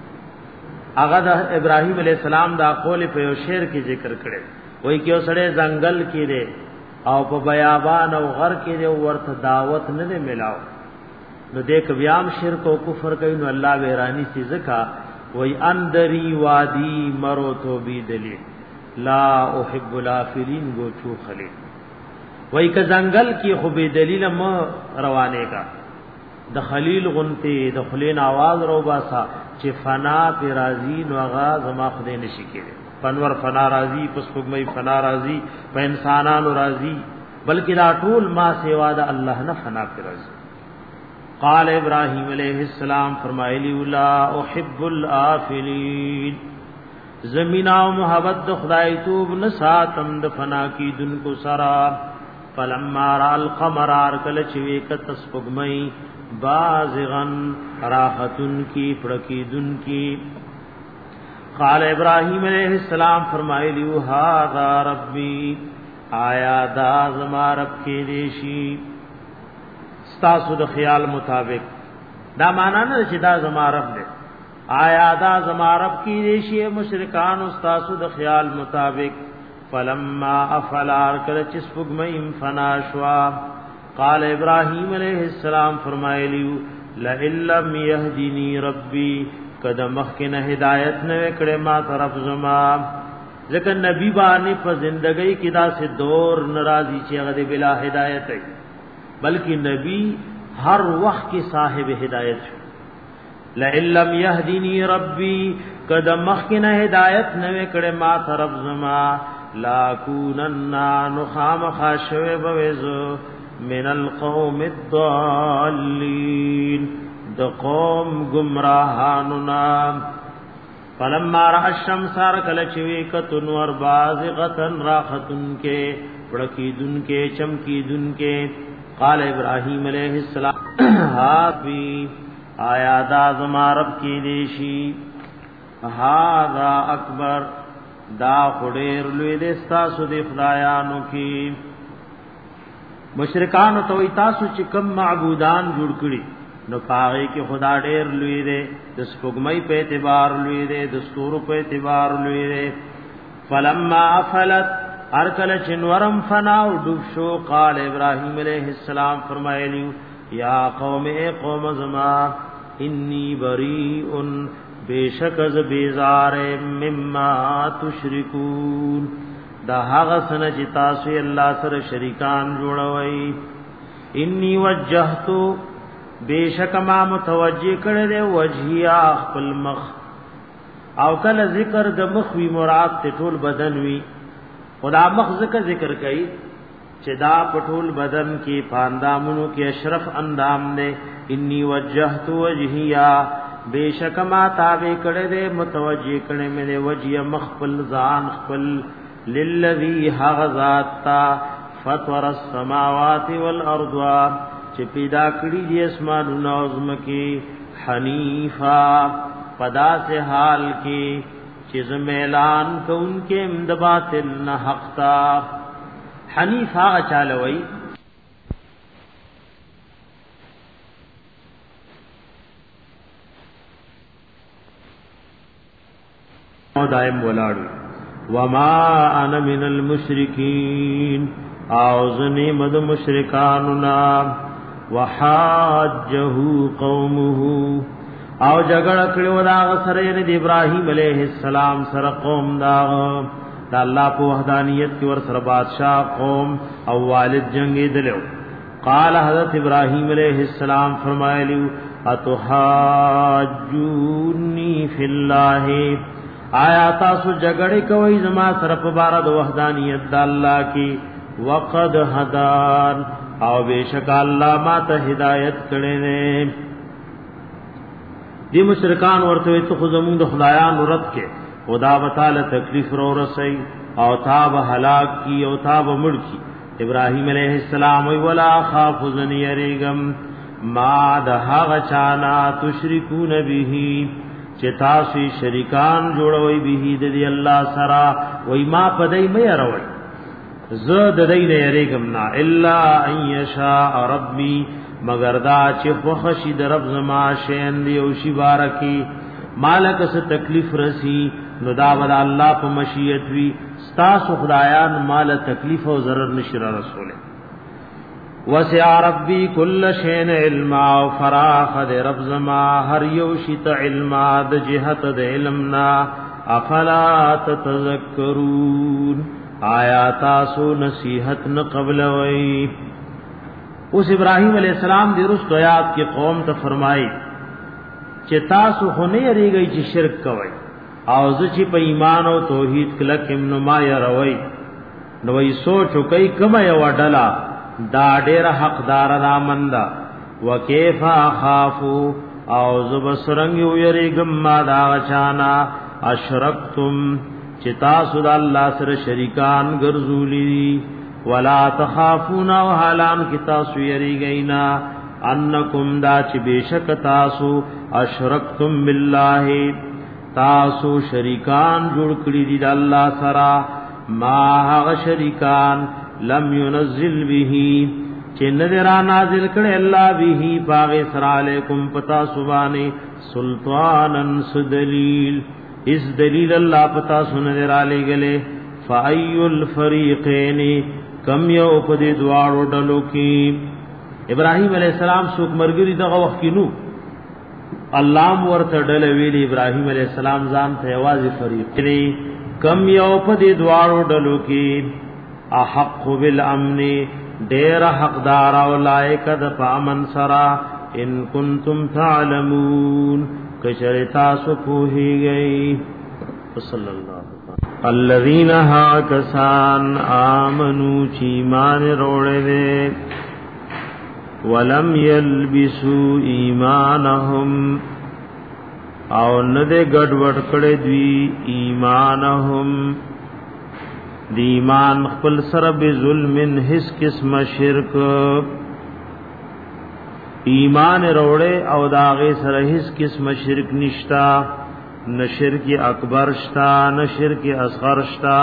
هغه د ابراهیم علیہ السلام دا قول په یو شعر کې ذکر کړي وای کیو سړی ځنګل کې دی او په بیابان او غر کې دی ورته دعوت نه دی ملاو نو دیکھ بیام شرک او کفر کوي نو الله ویرانی سی زکا وای اندری وادی مرو تو بی دلی لا احب الافلین گو چو خلی وای ک جنگل کی خو بی دلیل ما روانه کا د خلیل غنتی د خلین आवाज رو باسا چې فنا پی راضی نو غا زما خدای نشی کړي پنور فنا راضی پس پګمې فنا راضی په انسانانو راضی بلکې دا ټول ما سیوا د الله نه فنا پی راضی. قال ابراہیم علیہ السلام فرمائے لی لا احب الافلین زمین او محبت خدای توب نساتم د فنا کی دن کو سرا. فلما را القمر ارکل چوی ک تسپگمئی بازغن راحتن کی پڑکی دن کی. قال ابراہیم علیہ السلام فرمائے لی ھذا ربی آیا دا زما رب کی دیشی ستاسو د خیال مطابق دا معنا نه چې دا زما رب دی آیا دا زما رب کی دیشی مشرکان ستاسو د خیال مطابق. فلما افلار کل چسپگمئیم فناشوا. قال ابراہیم علیہ السلام فرمائے لیو لئن لم یهدنی ربی کد مخکن ہدایت نہ کړه ما طرف زما ځکه نبی باندې په زندګۍ کې دا سه دور ناراضي چې هغه بلا هدایت ہے، بلکې نبی ہر وقت کی صاحب ہدایت شو. لئن لم يهدني ربي قد مخنا ہدایت نوے کڑے ما طرف زما لا كونن نخام خاشو بوزو من القوم الضالين د قوم گمراهاننا. فلما را الشمس رکلچوی کتن ور بازغتن راختن کے پڑکیدن کے چمکیدن کے قال ابراہیم علیہ السلام ہافی آیا دا زما رب کی دیشی هذا اکبر دا خډیر لوی دستا سو دی خدایانو کی. مشرکان تو تاسو چې کم معبودان جوړ کړي نو پاره کې خدا ډیر لوی دی، د سپوږمۍ په اعتبار لوی دی، د ستورو په اعتبار لوی دی. فلما افلت ارکل چنورم فنا او ډوب شو قال ابراهيم عليه السلام فرمایلی یا قوم اے قوم زما انی بریء بیشک از بیزار مما تشرکون دا هغه سن چې تاسو الله سره شریکان جوړوي. انی وجهتو بیشک ما متوجه کړه دې وجهیا خپل مخ او کله ذکر د مخ وی مراد ته ټول بدن وی خدا مخ ذکر ذکر کئی چې دا پټول بدن کې پاندامونو کې اشرف اندام دے. انی وجهت وجهیا بیشک ما تابع کړه دې متوجه کړه مې دې وجه مخفل ځان خپل للذي حغذات تا فطر السماوات والارض چې پیدا کړی دې اسمانونو او زمکي حنیفا پدا سے حال کې چې زمیلان کوونکې امد باطل نه حق تا. حنیف هغه چالوي دائم ولاړو. وما انا من المشرکین اعوذنی مد مشرکاننا. وحاجه قومه او جګړه کړو دا سره د ابراهیم علیه السلام سره قوم دا دا الله په وحدانیت کې ور سره بادشاہ قوم او والد جنگي دلو. قال حضرت ابراهیم علیہ السلام فرمایلی اتحاجونی فی اللہ آیا تاسو جګړه کوي زما سره په بار د وحدانیت د الله کې وقد هدان او بیشک الله ما ته هدایت کړي نه. دی مشرکان ورته ته خو زمون د خدایان رد کې خدا وتعالى تکلیف رو رسي او تاب هلاک کی او تاب مړ کی. ابراهیم علیہ السلام وی ولا خاف ذنی یریگم ما دها غچانا تشرکون به چې تاسو شریکان جوړوي به د الله سره وای ما پدای مې راوي زه د دې نه یریګم نه الا ان یشاء ربي مگر دا چې خوښي د رب زما شین دی او شی بارکی مالک څه تکلیف رسی نو دا ود الله په مشیت وی ستاسو خدایان مال تکلیف او ضرر نشر رسول. وسع ربي كل شيء علما او فراخ د رب زما هر یو شی ته علما د جهت د علمنا. افلا تتذکرون آیا تاسو نصیحت نه قبل وای. اوس ابراهیم علیہ السلام د رسل آیات کې قوم ته فرمایي چې تاسو خو نه یریږئ چې شرک کوئ او چې په ایمان او توحید کله کې نو ما یروي نو وی سوچو کوي کما یو ډلا دا ډېر حقدار را مندا وکيف اخافو او زبسرنګ یریګم ما دا چانا اشرکتم چې تاسو د الله سره شریکان ګرځولي ولا تخافون او حالان کی تاسو یریږئ انکم دا چې بشک تاسو اشرکتم بالله تاسو شریکان جوړ کړی دي د الله سره ما هغه شریکان لم ينزل به چې نظر نازل کړي الله به باغ سره علیکم پتا سبحانه سلطانن سدلیل اس دلیل الله پتا سن نظر علی گله فای الفریقین کم یو په دې دواړو ډلو کې ابراهیم علیہ السلام څوک مرګري دغه وخت کې نو الله ورته ډله ویلي ابراهیم علیہ السلام ځان ته आवाज فریق دی کم یو په دې دوارو ډلو کې احق بالامن ډیر حقدار او لایق د پامن سرا ان کنتم تعلمون کشرتا سو پوهیږي صلی الله الذين هاكسان آمنوا چیمان روڑے ولم يلبسوا ایمانهم او ندے گڑوڑ کڑے دوی ایمانهم دی ایمان خپل سر بظلم حس قسم شرک ایمان روڑے او داغے سر حس قسم شرک نشتا نشر کی اکبر شتا نشر کی اصغر شتا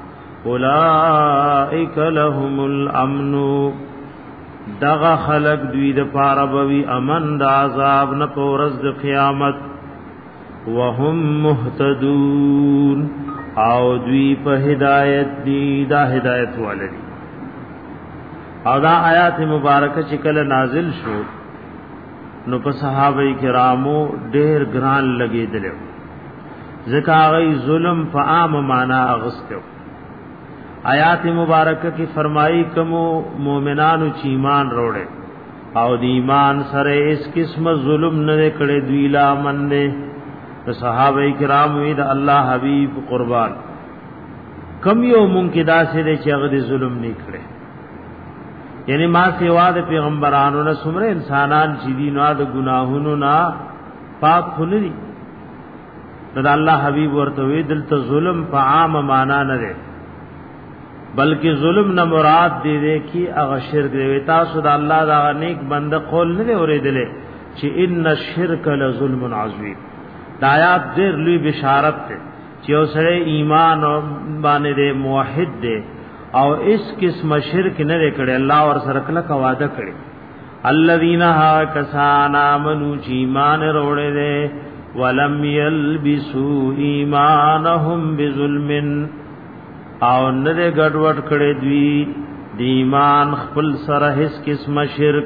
اولائک لهم الامن دغ خلق دوی د پاره بوی امن د عذاب نه پورز د قیامت وهم مهتدون او دوی په هدایت دی دا هدایت والدی او دا آیات مبارکه چې کله نازل شو نو په صحابه کرامو ډېر ګران لګیدل ذکا غی ظلم فعام معنا اغستو آیات مبارکہ کی فرمائی کمو مومنانو چی ایمان روڑے او دی ایمان سره اس قسم ظلم نہ کڑے دویلا من دے صحابہ کرام وید اللہ حبیب قربان کم یو منکدا سے دے چغ دی ظلم نہیں کڑے یعنی ما سیوا د پیغمبرانو نہ سمرے انسانان چی دی نو د گناہونو نا پاک خنری دا اللہ حبیب ورته وی دلته ظلم په عام معنا نه ده بلکې ظلم نه مراد دی دی کی هغه شرک دی تاسو د الله دا نیک بنده قول نه اوریدلې چې ان الشرک لظلم عظیم دا آیات ډېر لوی بشارت ده چې اوسره ایمان باندې دی موحد دی او اس قسم شرک نه کړي الله ور سره کله وعده کړي الذين ها کسان امنو چې ایمان وروړي دي ولم يلبسوا ایمانهم بظلم او نه ګډوډ کړي دوی د ایمان خپل سره هیڅ قسم شرک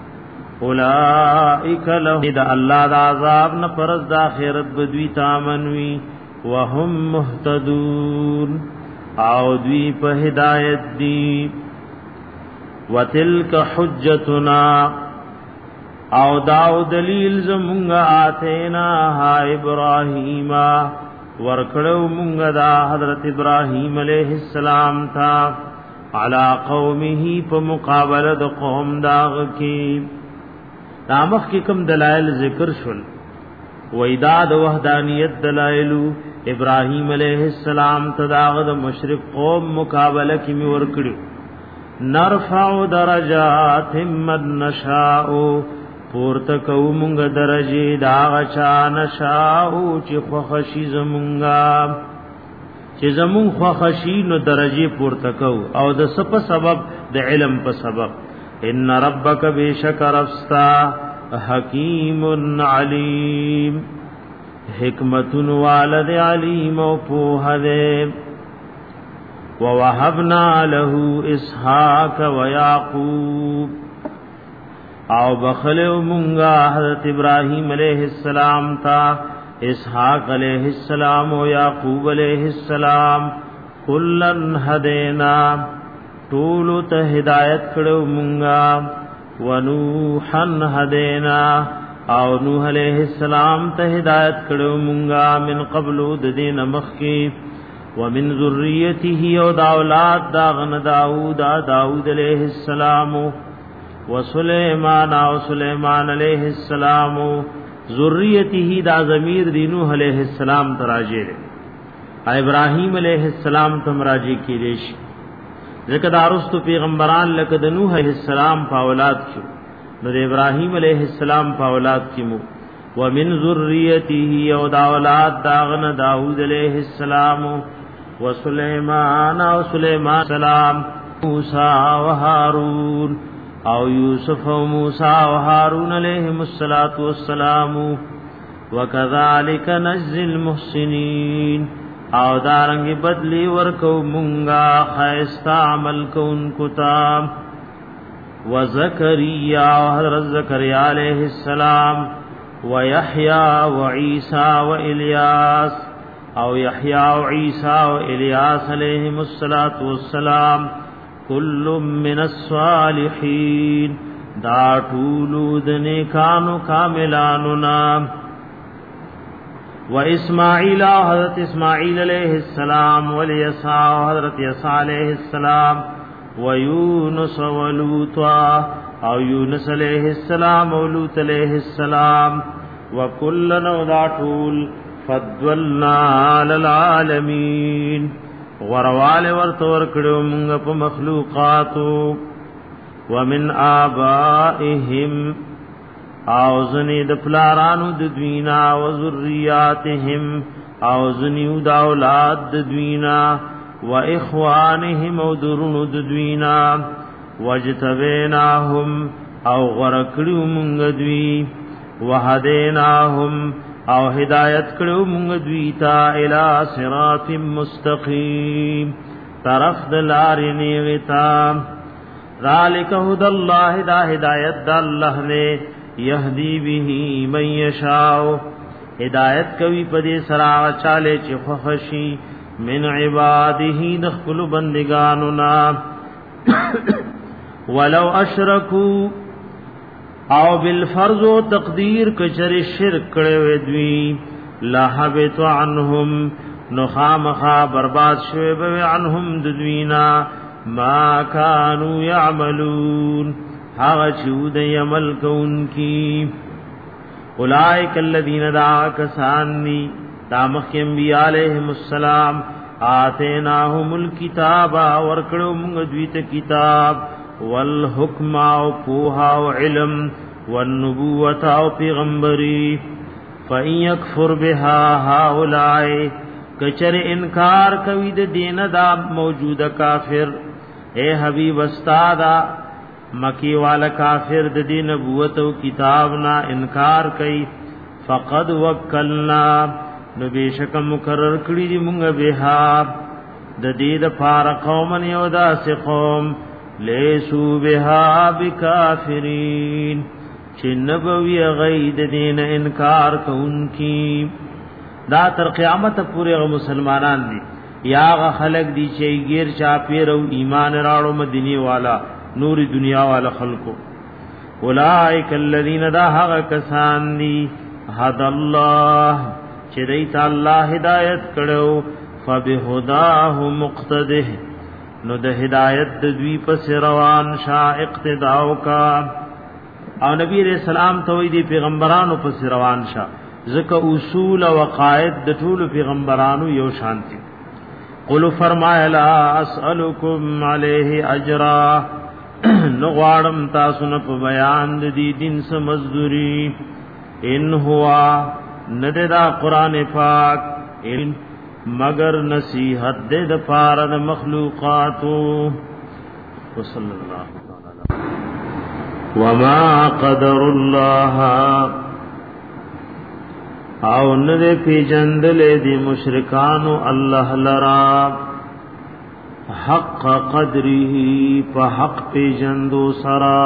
اولئک لهم د الله د عذاب نه پرز د اخرت بدوی تامنوي وهم مهتدون او دوی په هدایت دی وتلک حجتنا او داو دلیل زمونگا آتینا ها ابراہیم ورکڑو مونگا دا حضرت ابراہیم علیہ السلام تا علا قومه پا مقابل دا قوم داغ کی دامخ کی کم دلائل ذکر شل ویداد وحدانیت دلائلو ابراہیم علیہ السلام تا داغ دا مشرق قوم مقابل کی می ورکڑو نرفع درجات من نشاؤ پورته کو مونږ درجه دا غچا نشاو چې خوخشي زمونږه چې زمون خوخشي نو درجه پورته کو او د سپ سبب د علم په سبب ان ربک بشکر افستا حکیم علیم حکمت والد علیم او په دې ووهبنا له اسحاق ويعقوب او بخلو مونگا حضرت ابراہیم علیہ السلام تا اسحاق علیہ السلام و یعقوب علیہ السلام کلن ہدینا طولو تا ہدایت کرو مونگا ونوحن ہدینا او نوح علیہ السلام تا ہدایت کرو مونگا من قبلو ددین مخی ومن ذریته او دا اولاد داغن داود داود علیہ السلام وسلیمان او سلیمان علیہ السلام ذریته دا ضمیر دی نوح علیہ السلام تراجی دے ابراہیم علیہ السلام تم راجی کی دیش ذکر دارستو پیغمبران لکد نوح علیہ السلام پا اولاد کیو نو ابراہیم علیہ السلام پا اولاد کیمو ومن ذریته او دا اولاد داغن داود علیہ السلام وسلیمان او سلیمان السلام موسیٰ و ہارون او یوسف و موسیٰ و ہارون علیہم السلام وکذالک نجزی المحسنین او دارنگ بدلی ورکو منگا خیستا عمل کون کتام وزکریہ و حضرت زکریہ علیہ السلام ویحییٰ و عیسیٰ و الیاس او یحیی او عیسی او الیاس علیہم الصلوۃ والسلام کل من الصالحین دا ټول د نیکانو کاملانو نام و اسماعیل او حضرت اسماعیل علیہ السلام و الیسع او حضرت یسع علیہ السلام و یونس و لوط او یونس علیہ السلام او لوط علیہ السلام و کلن دا ټول فضلنا علی العالمین غروال ورتور کړو موږ په مخلوقاتو ومن آبائهم او زنی د پلارانو د دوینا و ذریاتهم او زنیو د اولاد د دوینا و اخوانهم او درونو د دوینا وجتبیناهم او غرکړو مونږ دوی وهدیناهم او هدایت کړو مونږ دوی ته الی صراط مستقیم طرف د لارې نیوتا ذالک هدى الله دا هدایت د الله نے یهدی به من یشاء هدایت کوي په دې سره چاله چې خوشي من عباده دخل بندگانو نا ولو اشرکو او بالفرض و تقدیر کچر شرک کړي وي دوی لهبت عنهم نخامخا برباد شوي به عنهم دوینا ما كانوا يعملون هغه چې د عمل کوونکی اولئک الذین دعا کسانی تامخ انبیاء علیہم السلام آتیناهم الکتاب ورکړو موږ دوی ته کتاب والحکم او پوها او علم والنبوة او پیغمبری فإن يكفر بها هؤلاء کچر انکار کوي د دین دا موجوده کافر اے حبیب استادا مکی والا کافر د دین نبوت او کتاب نا انکار کوي فقد وکلنا نو بیشک مقرر کړی دی مونږ به د دې د فار قوم یو داس قوم لیسو بها بکافرین چې نبوی غید دین انکار کوونکی دا تر قیامت پورې مسلمانان دي یا غ خلق دي چې غیر چا پیرو ایمان راړو مدینی والا نوری دنیا والا خلقو اولائک الذین دا هغه کسان دي هد الله چې دیت الله هدایت کړو فبهداه مقتده نو د هدایت د دوی پس روان شا اقتداء کا او نبی رسول سلام توي دي پیغمبرانو پس روان شا ذکر اصول و قائد د ټول پیغمبرانو یو شانتی قل فرمایا لا اسالکم علیه اجرا نغوارم تاسو نه په بیان د دې دین سم مزدوری ان هوا نددا قران پاک ان مگر نصیحت دې د پاره د مخلوقاتو وصلی الله تعالی وما قدر الله او نه پی جندلې دي مشرکانو الله لرا حق قدره په حق پی جندو سرا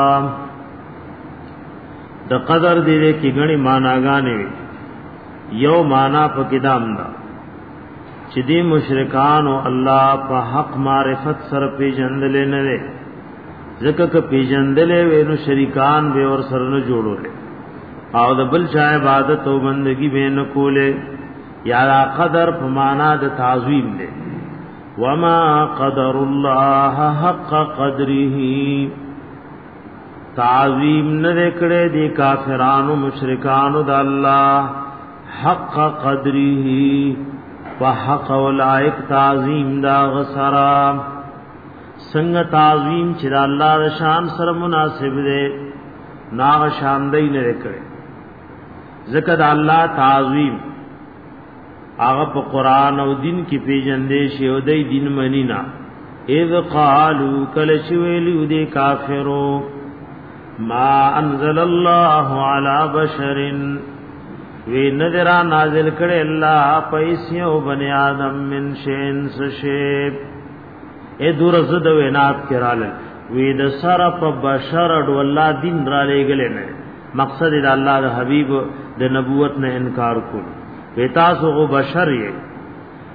د قدر دې کې غني معناګانې یو معنا په کدام دا چې دې مشرکانو الله په حق معرفت سره پی جندلې نه وي ځکه ک پی جندلې وینو شریکان به ور سره نه جوړول او د بل چا عبادت او بندگی به نه کوله یا قدر په معنا د تعظیم ده وما قدر الله حق قدره تعظیم نه کړه دي کافرانو مشرکانو د الله حق قدره وحق ولائک تعظیم دا غسرا څنګه تعظیم چې الله د شان سره مناسب ده ناغ شان دی نه کړي ذکر الله تعظیم هغه په قران او دین کې پیژندې شی او د دین منینا اذ قالوا کل شویلو دې کافرو ما انزل الله على بشر وی نذر نازل کړي الله پیسې او بنی آدم من شین سشیب اے دور زد وینات کراله وی د سره په بشر د الله دین را لګلې نه مقصد د الله د حبیب د نبوت نه انکار کول وی تاسو غو بشر یې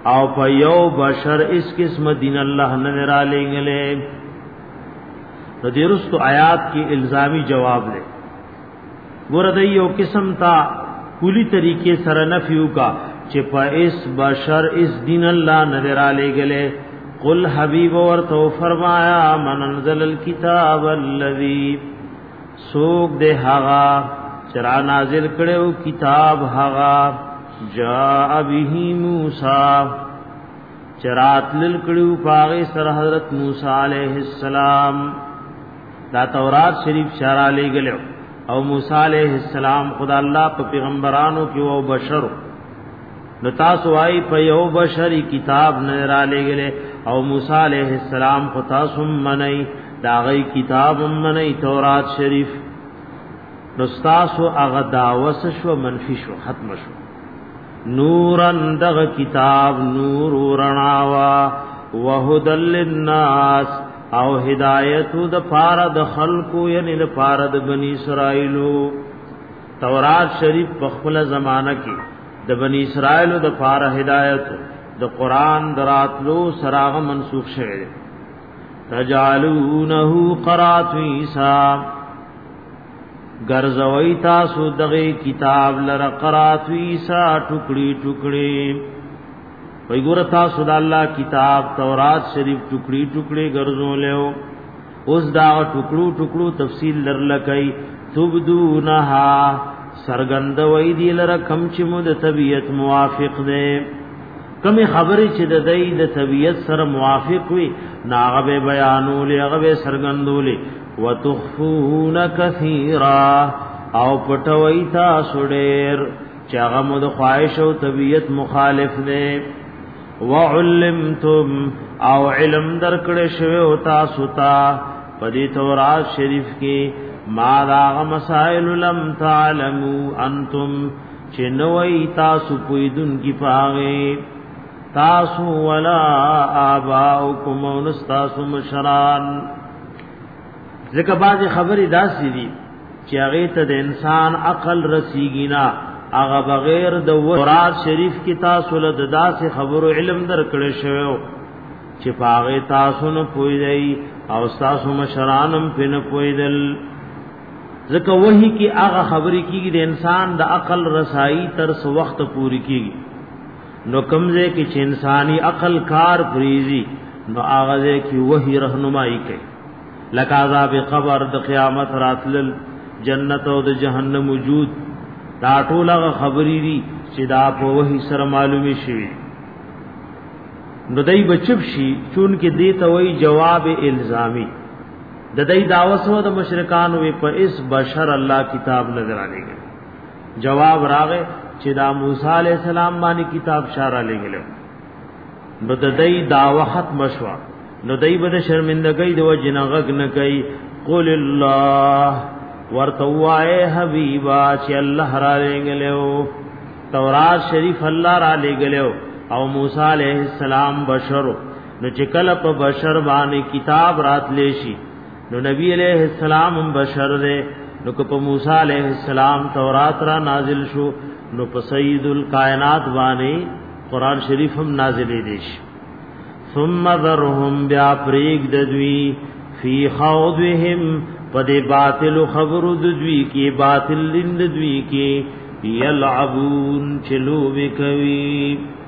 او په یو بشر اس قسم دین الله نه را لېګلې. نو دیرستو آیات کی الزامی جواب لے ګور د یو قسم تا کلی طریقے سره نفیو کا چې په اس بشر اس دین الله نه را لېګلې. قل حبیب ورته فرمایا من انزل الكتاب الذی سوق دے هغه چرا نازل کړو کتاب هغه جاء به موسی چرات لل کړو پاغه سره حضرت موسی علیہ السلام. دا تورات شریف شارع لګلو او موسی علیہ السلام خدا الله په پیغمبرانو کې او بشر نو تاسو وايي په یو بشری کتاب نه را لګلې او موسی علیہ السلام خو تاسو منئ دا غي کتاب منئ تورات شریف نو تاسو هغه داوس شو منفی شو ختم شو. نورن دغ کتاب نور ورناوا وهدل للناس او ہدایت د پار د خلقو یعنی د پار د بنی اسرائیلو. تورات شریف په خپل زمانہ کې د بنی اسرائیلو د پار ہدایت د قران دراتلو سراغ منسوخ شوه. تجعلونه قراتیسا غرزوی تاسو دغه کتاب لره قراتیسا ټوکړي ټوکړي وی ګور تاسو د الله کتاب تورات شریف ټوکړي ټوکړي ګرځولیو. اوس دا ټوکړو ټوکړو تفصیل لرلکای تبدونها سرګند وی دی لره کم چې مو د طبیعت موافق ده کمی خبرې چې د دې د طبیعت سره موافق وي ناغه بیانول هغه سرګندول وتخفون كثيرا او پټوي تاسو ډېر چې هغه مو د خواهش او طبیعت مخالف ده. وعلمتم او علم درکړې شوی او تاسو ته په دې تورات شریف کې ما دا مسائل لم تعلموا انتم چې نوې تاسو پویدون کی پاغه تاسو ولا آباؤکم ونستاسو مشران. ځکه بعض خبرې داسې دي چې هغه ته د انسان عقل رسیږي نه هغه بغیر د تورات شریف کې تاسو له داسې خبرو علم درکړې شوی چې پاغه تاسو نه پوهیږئ او تاسو مشرانم په نه پوهیدل. ځکه وਹੀ کې هغه خبرې کېږي د انسان د عقل رسایي تر څو وخت پوری کېږي. نو کمزه کې چې انساني عقل کار فریزي نو هغه کې وਹੀ رهنمایي کوي. لکه عذاب قبر د قیامت راتل جنت او د جهنم وجود دا ټول خبرې دي چې دا په وਹੀ سره معلومي شي. نو دای بچب شي چون کې دی ته وای جواب الزامی د دای داوسو د مشرکان وی په اس بشر الله کتاب نظر علیږي. جواب راغې چې دا موسی علی السلام باندې کتاب شارع لګلو نو د دای داوه ختم شو. نو دای به شرمندګۍ د وجنغ نه کوي. قول الله ورتوای حبیبا چې الله را لګلو تورات شریف الله را لګلو او موسی علیہ السلام بشر نو چې کله په بشر باندې کتاب راتلې شي نو نبی علیہ السلام بشر دے نو که په موسی علیہ السلام تورات را نازل شو نو په سید الکائنات باندې قران شریف هم نازل دي شي. ثم ذرهم بیا پریګ ددوی فی خوضهم پدې باطل خبر ددوی کې باطل لنددوی کې یلعبون چلو وکوي.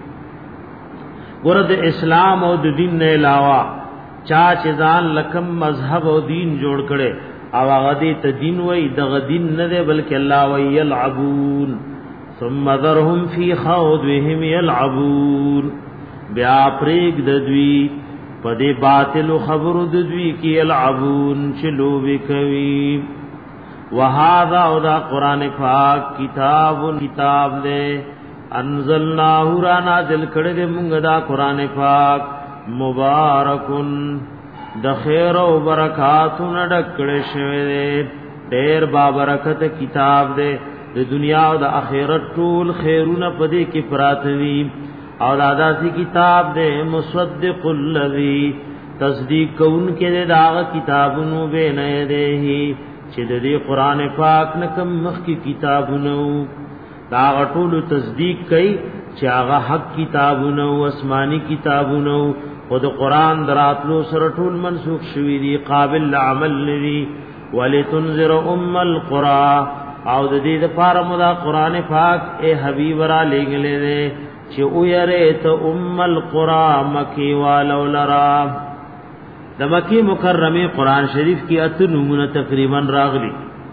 ورته اسلام او د دین نه علاوه چا چې ځان لکم مذهب او دین جوړ کړي او هغه دې ته دین وای دغه دین نه دی بلکې الله وی یلعبون. ثم ذرهم فی خوضهم یلعبون بیا پریګ ددوی پدې باطل خبر ددوی کې یلعبون چلو وکوي. وهذا او دا قران پاک کتاب کتاب دے انزلناه را نازل کړه دې موږ دا قران پاک مبارکن د خیر او برکاتو نډکړې شوی دې ډېر با برکت کتاب دې د دنیا او د آخرت ټول خیرونه پدې کې پراته دي. او دادا سی کتاب دے مصدق الذی تصدیق کون کے دے داغ کتابونو بے نئے دے ہی چھ دے قرآن پاک نکم مخ کی کتابونو دا ټول تصدیق کوي چې هغه حق کتابونه او آسمانی کتابونه او د قران دراتلو سره ټول منسوخ شوی دي قابل عمل لري ولتنذر ام القرى او د دې لپاره مودا قران پاک اے حبیب را لګلې دي چې او یره ته ام القرى مکی والو لرا د مکی مکرمه قران شریف کی اته نمونه تقریبا راغلي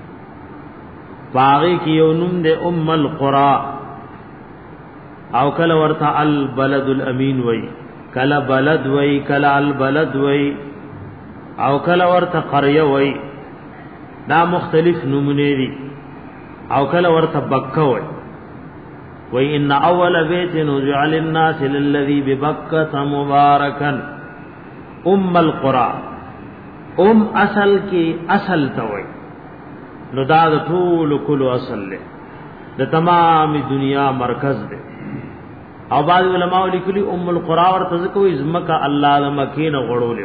باغی کی یو نوم د ام القرى او کله ورته البلد الامین وای کله بلد وای کله البلد وای او کله ورته قريه وای دا مختلف نمونه دي او کله ورته بکه وای وای ان اول بیت نجعل الناس للذي ببکه مبارکا ام القرى ام اصل کی اصل توي نو دا د ټول کلو اصل له د تمام دنیا مرکز ده او بعض علماء لیکلي ام القرى ورته ځکه زمکه الله د مکینه غړولې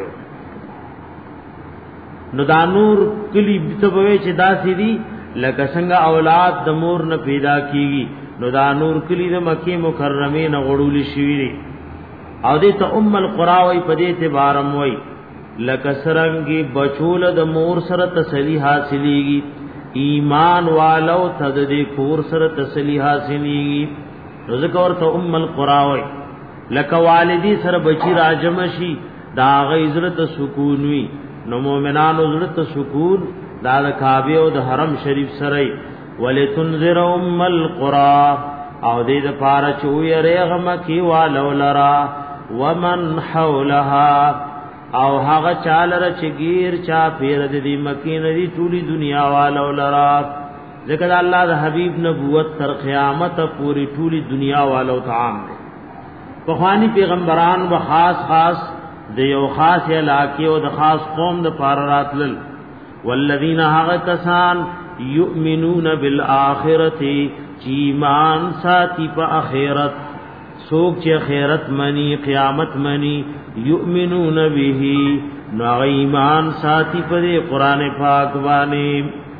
نو دا نور کلی بتوي چې دا سيدي لکه څنګه اولاد د مور نه پیدا کیږي نو دا نور کلی د مکی مکرمه نه غړولې شوی دي او دې ته ام القرى وای په دې اعتبارم وای لکه سرنګي بچول د مور سره تسلی حاصلېږي ایمان والو تددی کور سره تسلی حاصلېږي رزق ورته ام القرى وای لکه والدی سره بچی راجم شي دا غي عزت سکون وي نو مؤمنانو عزت سکون دا د کعبه او د حرم شریف سره ولتنذر ام القرى او دې د پاره چوي رغم کی والو لرا ومن حولها او هغه چالر چگیر چا پیر دې مکین دې ټولي دنیا والو لرا ذکر الله د حبيب نبوت تر قیامت پوری ټولي دنیا والو تعام دې په پیغمبران و خاص خاص د یو خاص علاقه او د خاص قوم د پار راتل والذین هغه کسان یؤمنون بالآخرة چی ایمان ساتی په اخرت سوک چې خیرت منی قیامت منی یؤمنون به نو ایمان ساتی په قرآن پاک باندې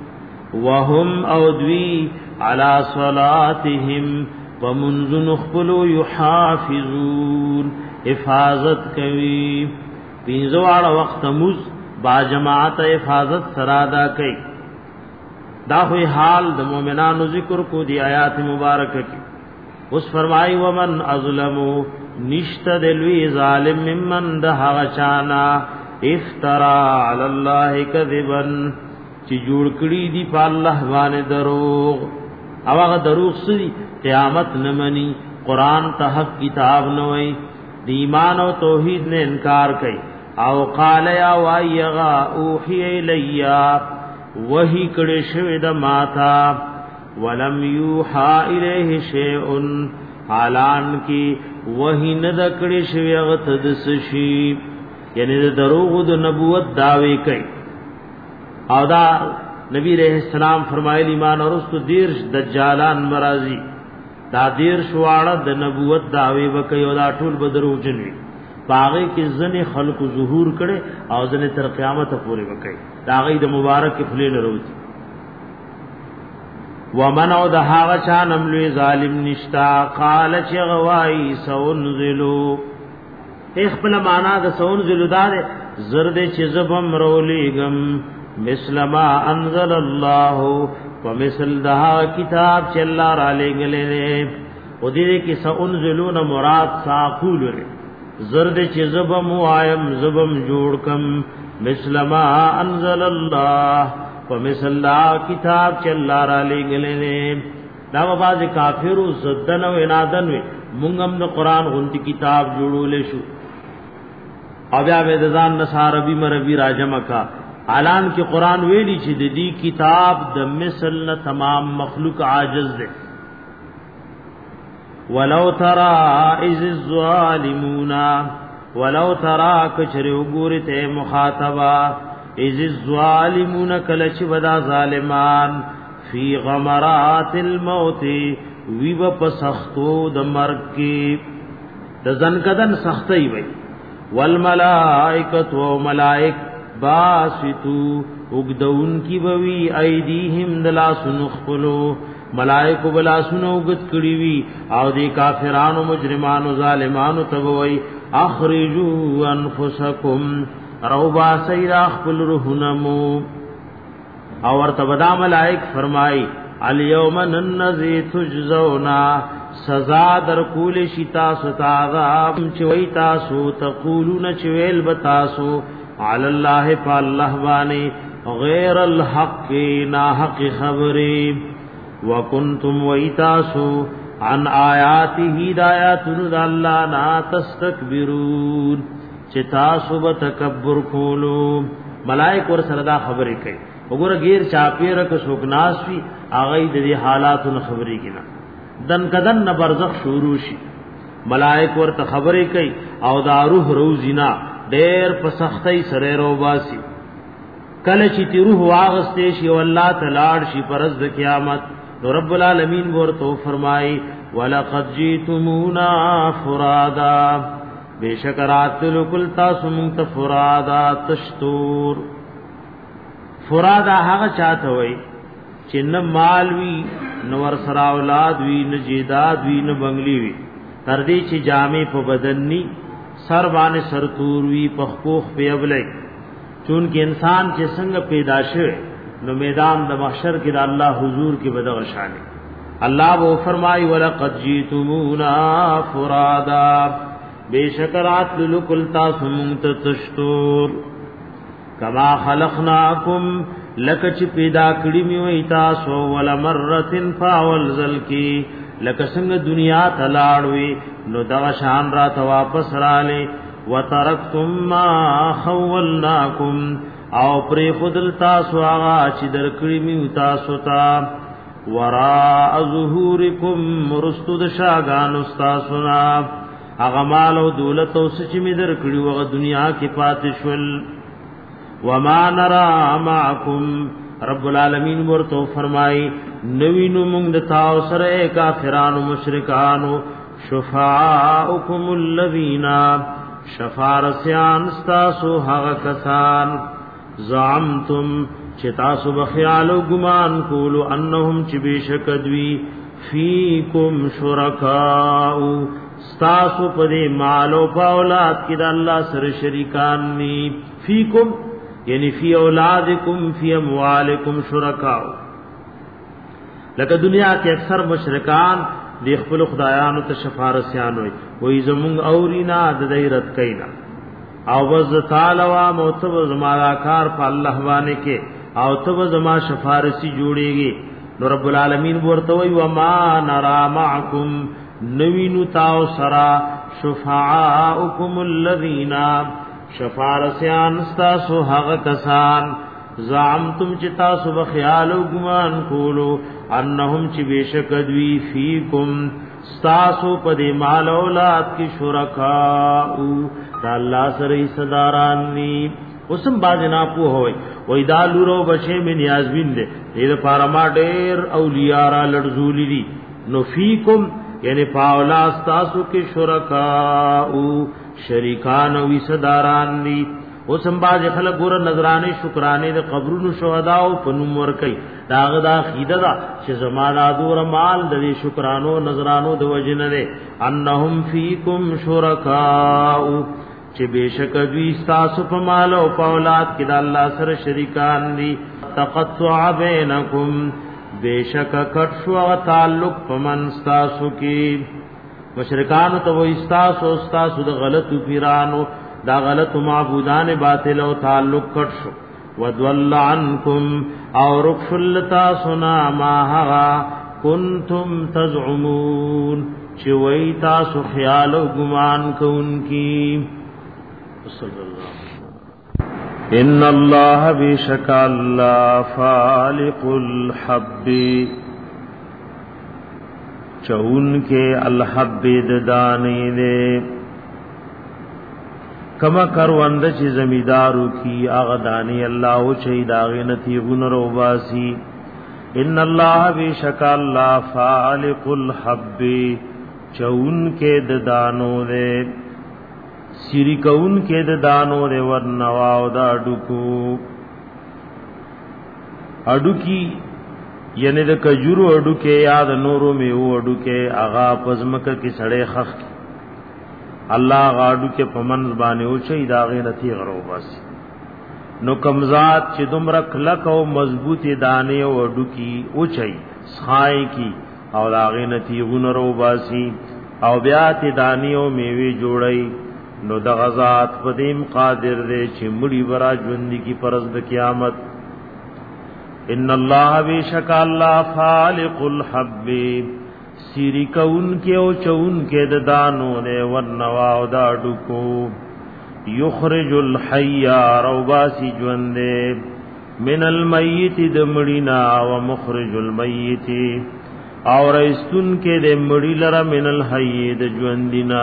وهم او دوی علی صلاتهم ومنذ خپلو یحافظون حفاظت کوي پینځه واړه وخت موز با جماعت حفاظت سرادا کوي دا ہوئی حال د مومنانو ذکر کو دی آیات مبارکه کی اس فرمائی ومن اظلمو نشت دلوی ظالم ممن دہا چانا افترا علی اللہ کذبا چی جوڑ کړي دی پا اللہ باندې دروغ او هغه دروغ سری قیامت نمانی قرآن تا حق کتاب نوئی دی ایمان و توحید نے انکار کئی او قال یا وایغا اوحی الیا وہی کڑے شوی دا ماتا ولم یوحا الیہ شیئن حالان کی وہی ند کڑے شوی اغتد سشی یعنی دا دروغ دا نبوت دعوے کئی او دا نبی علیہ السلام فرمائل ایمان اور اس تو دیرش دجالان مرازی دا دیر شواړه د نبوت دعوی وکي او دا ټول بدرو جنوي باغی کې ځنې خلق ظهور کړي او ځنې تر قیامت پورې وکي دا غي د مبارک فلین روزي ومنع د هغه چا نملوي ظالم نشتا قال چې غوای سونزلو خپل معنا د سونزلو دار زرد چې زبم رولېګم مسلما انزل الله ومثل دها کتاب چې الله را لګلې او دې کې سأنزلون مراد ساقول زرد چې زبم وایم زبم جوړ کم مسلما انزل الله ومثل دها کتاب چې الله را لګلې دا باز کافرو زدن او انادن مونږ هم د قران غونتی کتاب جوړول شو او بیا به ځان نصاربی مربی راجمکا اعلان کې قران ویلی چې د دې کتاب د مثل نه تمام مخلوق عاجز ده ولو ترى اذ الظالمون ولو ترى کچره وګورته مخاطبا اذ الظالمون کله چې ودا ظالمان فی غمرات الموت ویب پسختو د مرګ کې د ځنکدن سختي وي والملائکه و ملائک باسطو اگدون کی بوی ایدیہم دلا سنخپلو ملائکه بلا سنو گت کړي وی او دی کافرانو مجرمانو ظالمانو تبوي اخرجوا انفسکم روبا سیرا خپل روحنمو او ورتبدا ملائک فرمای الیوم ننذی تجزونا سزا در کول شتا ستاغا چوي تاسو تقولون چويل بتاسو علی الله فالله بانی غیر الحق نا حق خبری وکنتم ویتاسو عن آیاته ہدایاتن اللہ نا تستکبرون چتاسو بتکبر کولو ملائک ور سردا خبرې کوي وګوره غیر چاپیره ک سوکناس وی اغه د حالاتن خبرې کنا دن کدن نه برزخ شروع شي ملائک ورته خبرې کوي او دا روح روزینا ډېر په سختۍ سره روباسي کله چې تی روح واغستې شي او الله تعالی شي پرز د قیامت نو رب العالمین ورته فرمایي ولقد جئتمونا فرادا بیشکرات لکل تاسو مونږ فرادا تشتور فرادا هغه چاته وای چې نه مال وی نو ور سره اولاد وی نه جیداد وی نه بنگلی وی تر دې چې جامې په بدن ني سر باندې سرتور وی پخپوخ په ابلای چون کې انسان چې څنګه پیدا شوه نو میدان د محشر کې د الله حضور کې بدغه شان الله وو فرمای ولقد جئتمونا فرادا بیشکرات لکل تاسو مونږ تشتور کما خلقناکم لکه چې پیدا کړی می وای تاسو ول مرتين فاول ذل کی لکه څنګه دنیا تلاړوي نو دا شان را ته واپس رااله وترکتم ما خولناکم او پر خودل تاسو هغه چې درکړی می تاسو ته ورا ظهورکم مرستد شاګان تاسو نا هغه مال او دولت او سچ می درکړی وغه دنیا کې پاتې شول وما نرى معكم رب العالمین ورته فرمای نوینو موږ د تاسو سره کافرانو مشرکانو شفاعکم الذین شفارسیان تاسو هغه کسان زعمتم چې تاسو بخیال او ګمان کولو انهم چې بشکدوی فیکم شرکاء تاسو په دې مال او اولاد کې د الله سره شریکان ني فیکم یعنی فی اولادکم فی اموالکم شرکاء لکه دنیا کې اکثر مشرکان د خپل خدایانو ته شفارسیان وي وای زمون اورینا د دې رد کینا او وز تعالی وا موتب زما کار په الله باندې کې او تب زما شفارسی جوړيږي نو رب العالمین ورته وای و ما نرا معکم نوینو تاو سرا شفاعاکم الذین شفارسیان استاسو حق کسان زعمتم چتا سو خیال او ګمان کولو انهم چې بشکدوی فیکم استاسو پدې مال اولاد کی شرکاء دا الله سره صداران ني اوسم باز نه پو ہوئی وای دا لورو بشه می نیاز بین دے دې لپاره ما ډېر اولیاء را لړزولی دي نو فیکم یعنی پاولا استاسو کې شرکاء شریکان او صداران دي اوسم باز خلک ګور نظرانه شکرانه د قبرونو شهدا او پنوم ور کوي داغه دا خیده دا چې زمانہ دور مال د شکرانو نظرانو د وجنه ده انهم فیکم شرکاء چې بشک دوی تاسو په مال او په اولاد کې د الله سره شریکان دي تقطع بینکم بشک کټ شو تعلق پمن تاسو کې مشرکان ته و استاسو استاسو د غلط پیرانو دا غلط معبودان باطل او تعلق کټ شو ودول عنکم او رخلتا سنا ما ها کنتم تزعمون چې وای تاسو خیال او ګمان کوونکی صلی الله ان الله بشک الله فالق الحب چون کے الحب دانی دے کما کروند چی زمیدارو کی آغدانی اللہ و چی داغنتی غنر و باسی ان اللہ بیشک اللہ فالق الحب چون کے دانو دے سری کون کے دانو دے ورنواو دا ڈکو اڈو کی یعنی د کجورو اډو کې یا د نورو میوه اډو کې اغا پزمکه کې سړې خخ الله غاډو کې پمن باندې او شي داغه نتی غرو بس نو کمزات چې دومره کلک او مضبوطی دانه او اډو کې او شي سخای کی او داغه نتی غنرو باسي او بیا تی دانه او میوه جوړي نو د غزات قدیم قادر دې چې مړي ورا ژوند کی پرز د قیامت ان الله بیشک الله خالق الحب سیری کون کے او چون کے دانو نے ونوا او دا ډکو یخرج الحی روباسی ژوندے من المیت دمڑینا و مخرج المیت اور استن کے دے مڑی لرا من الحی د ژوندینا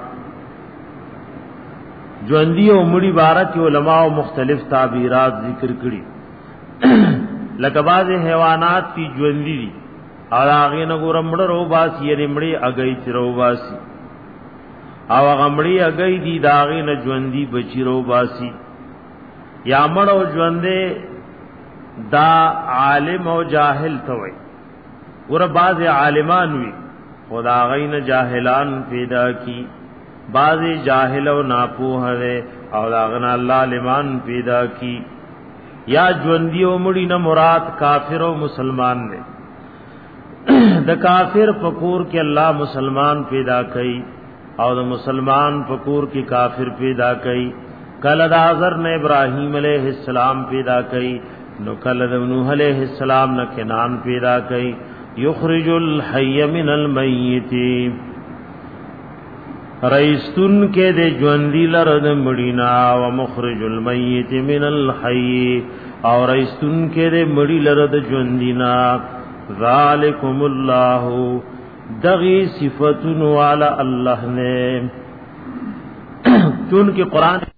ژوندی او مڑی بارک علماء مختلف تعبیرات ذکر کړي لکه باز حیوانات کی ژوندۍ دي او هغه نه ګورمړ رو باسی یې مړی اگئی ترو باسی او هغه مړی اگئی دي داغه نه ژوندۍ بچی رو باسی یا مړ او ژوندې دا عالم او جاهل ته وي ور باز عالمان وي خدا غین جاهلان پیدا کی باز جاهل او ناپوه او داغه الله عالمان پیدا کی یا ژوندۍ او مړی نه مراد کافر او مسلمان نه د کافر فقور کې الله مسلمان پیدا کړي او د مسلمان فقور کې کافر پیدا کړي کله د ازر نے ابراہیم علیہ السلام پیدا کړي نو کله د نوح علیہ السلام نه کنان پیدا کړي یخرج الحی من المیت رئیستن کې د ژوندۍ لرد مړینا او مخرج المیت من الحی او رئیستن کې د مړی لرد ژوندینا ذالکم اللہ دغی صفتن والا اللہ نے چونکہ قرآن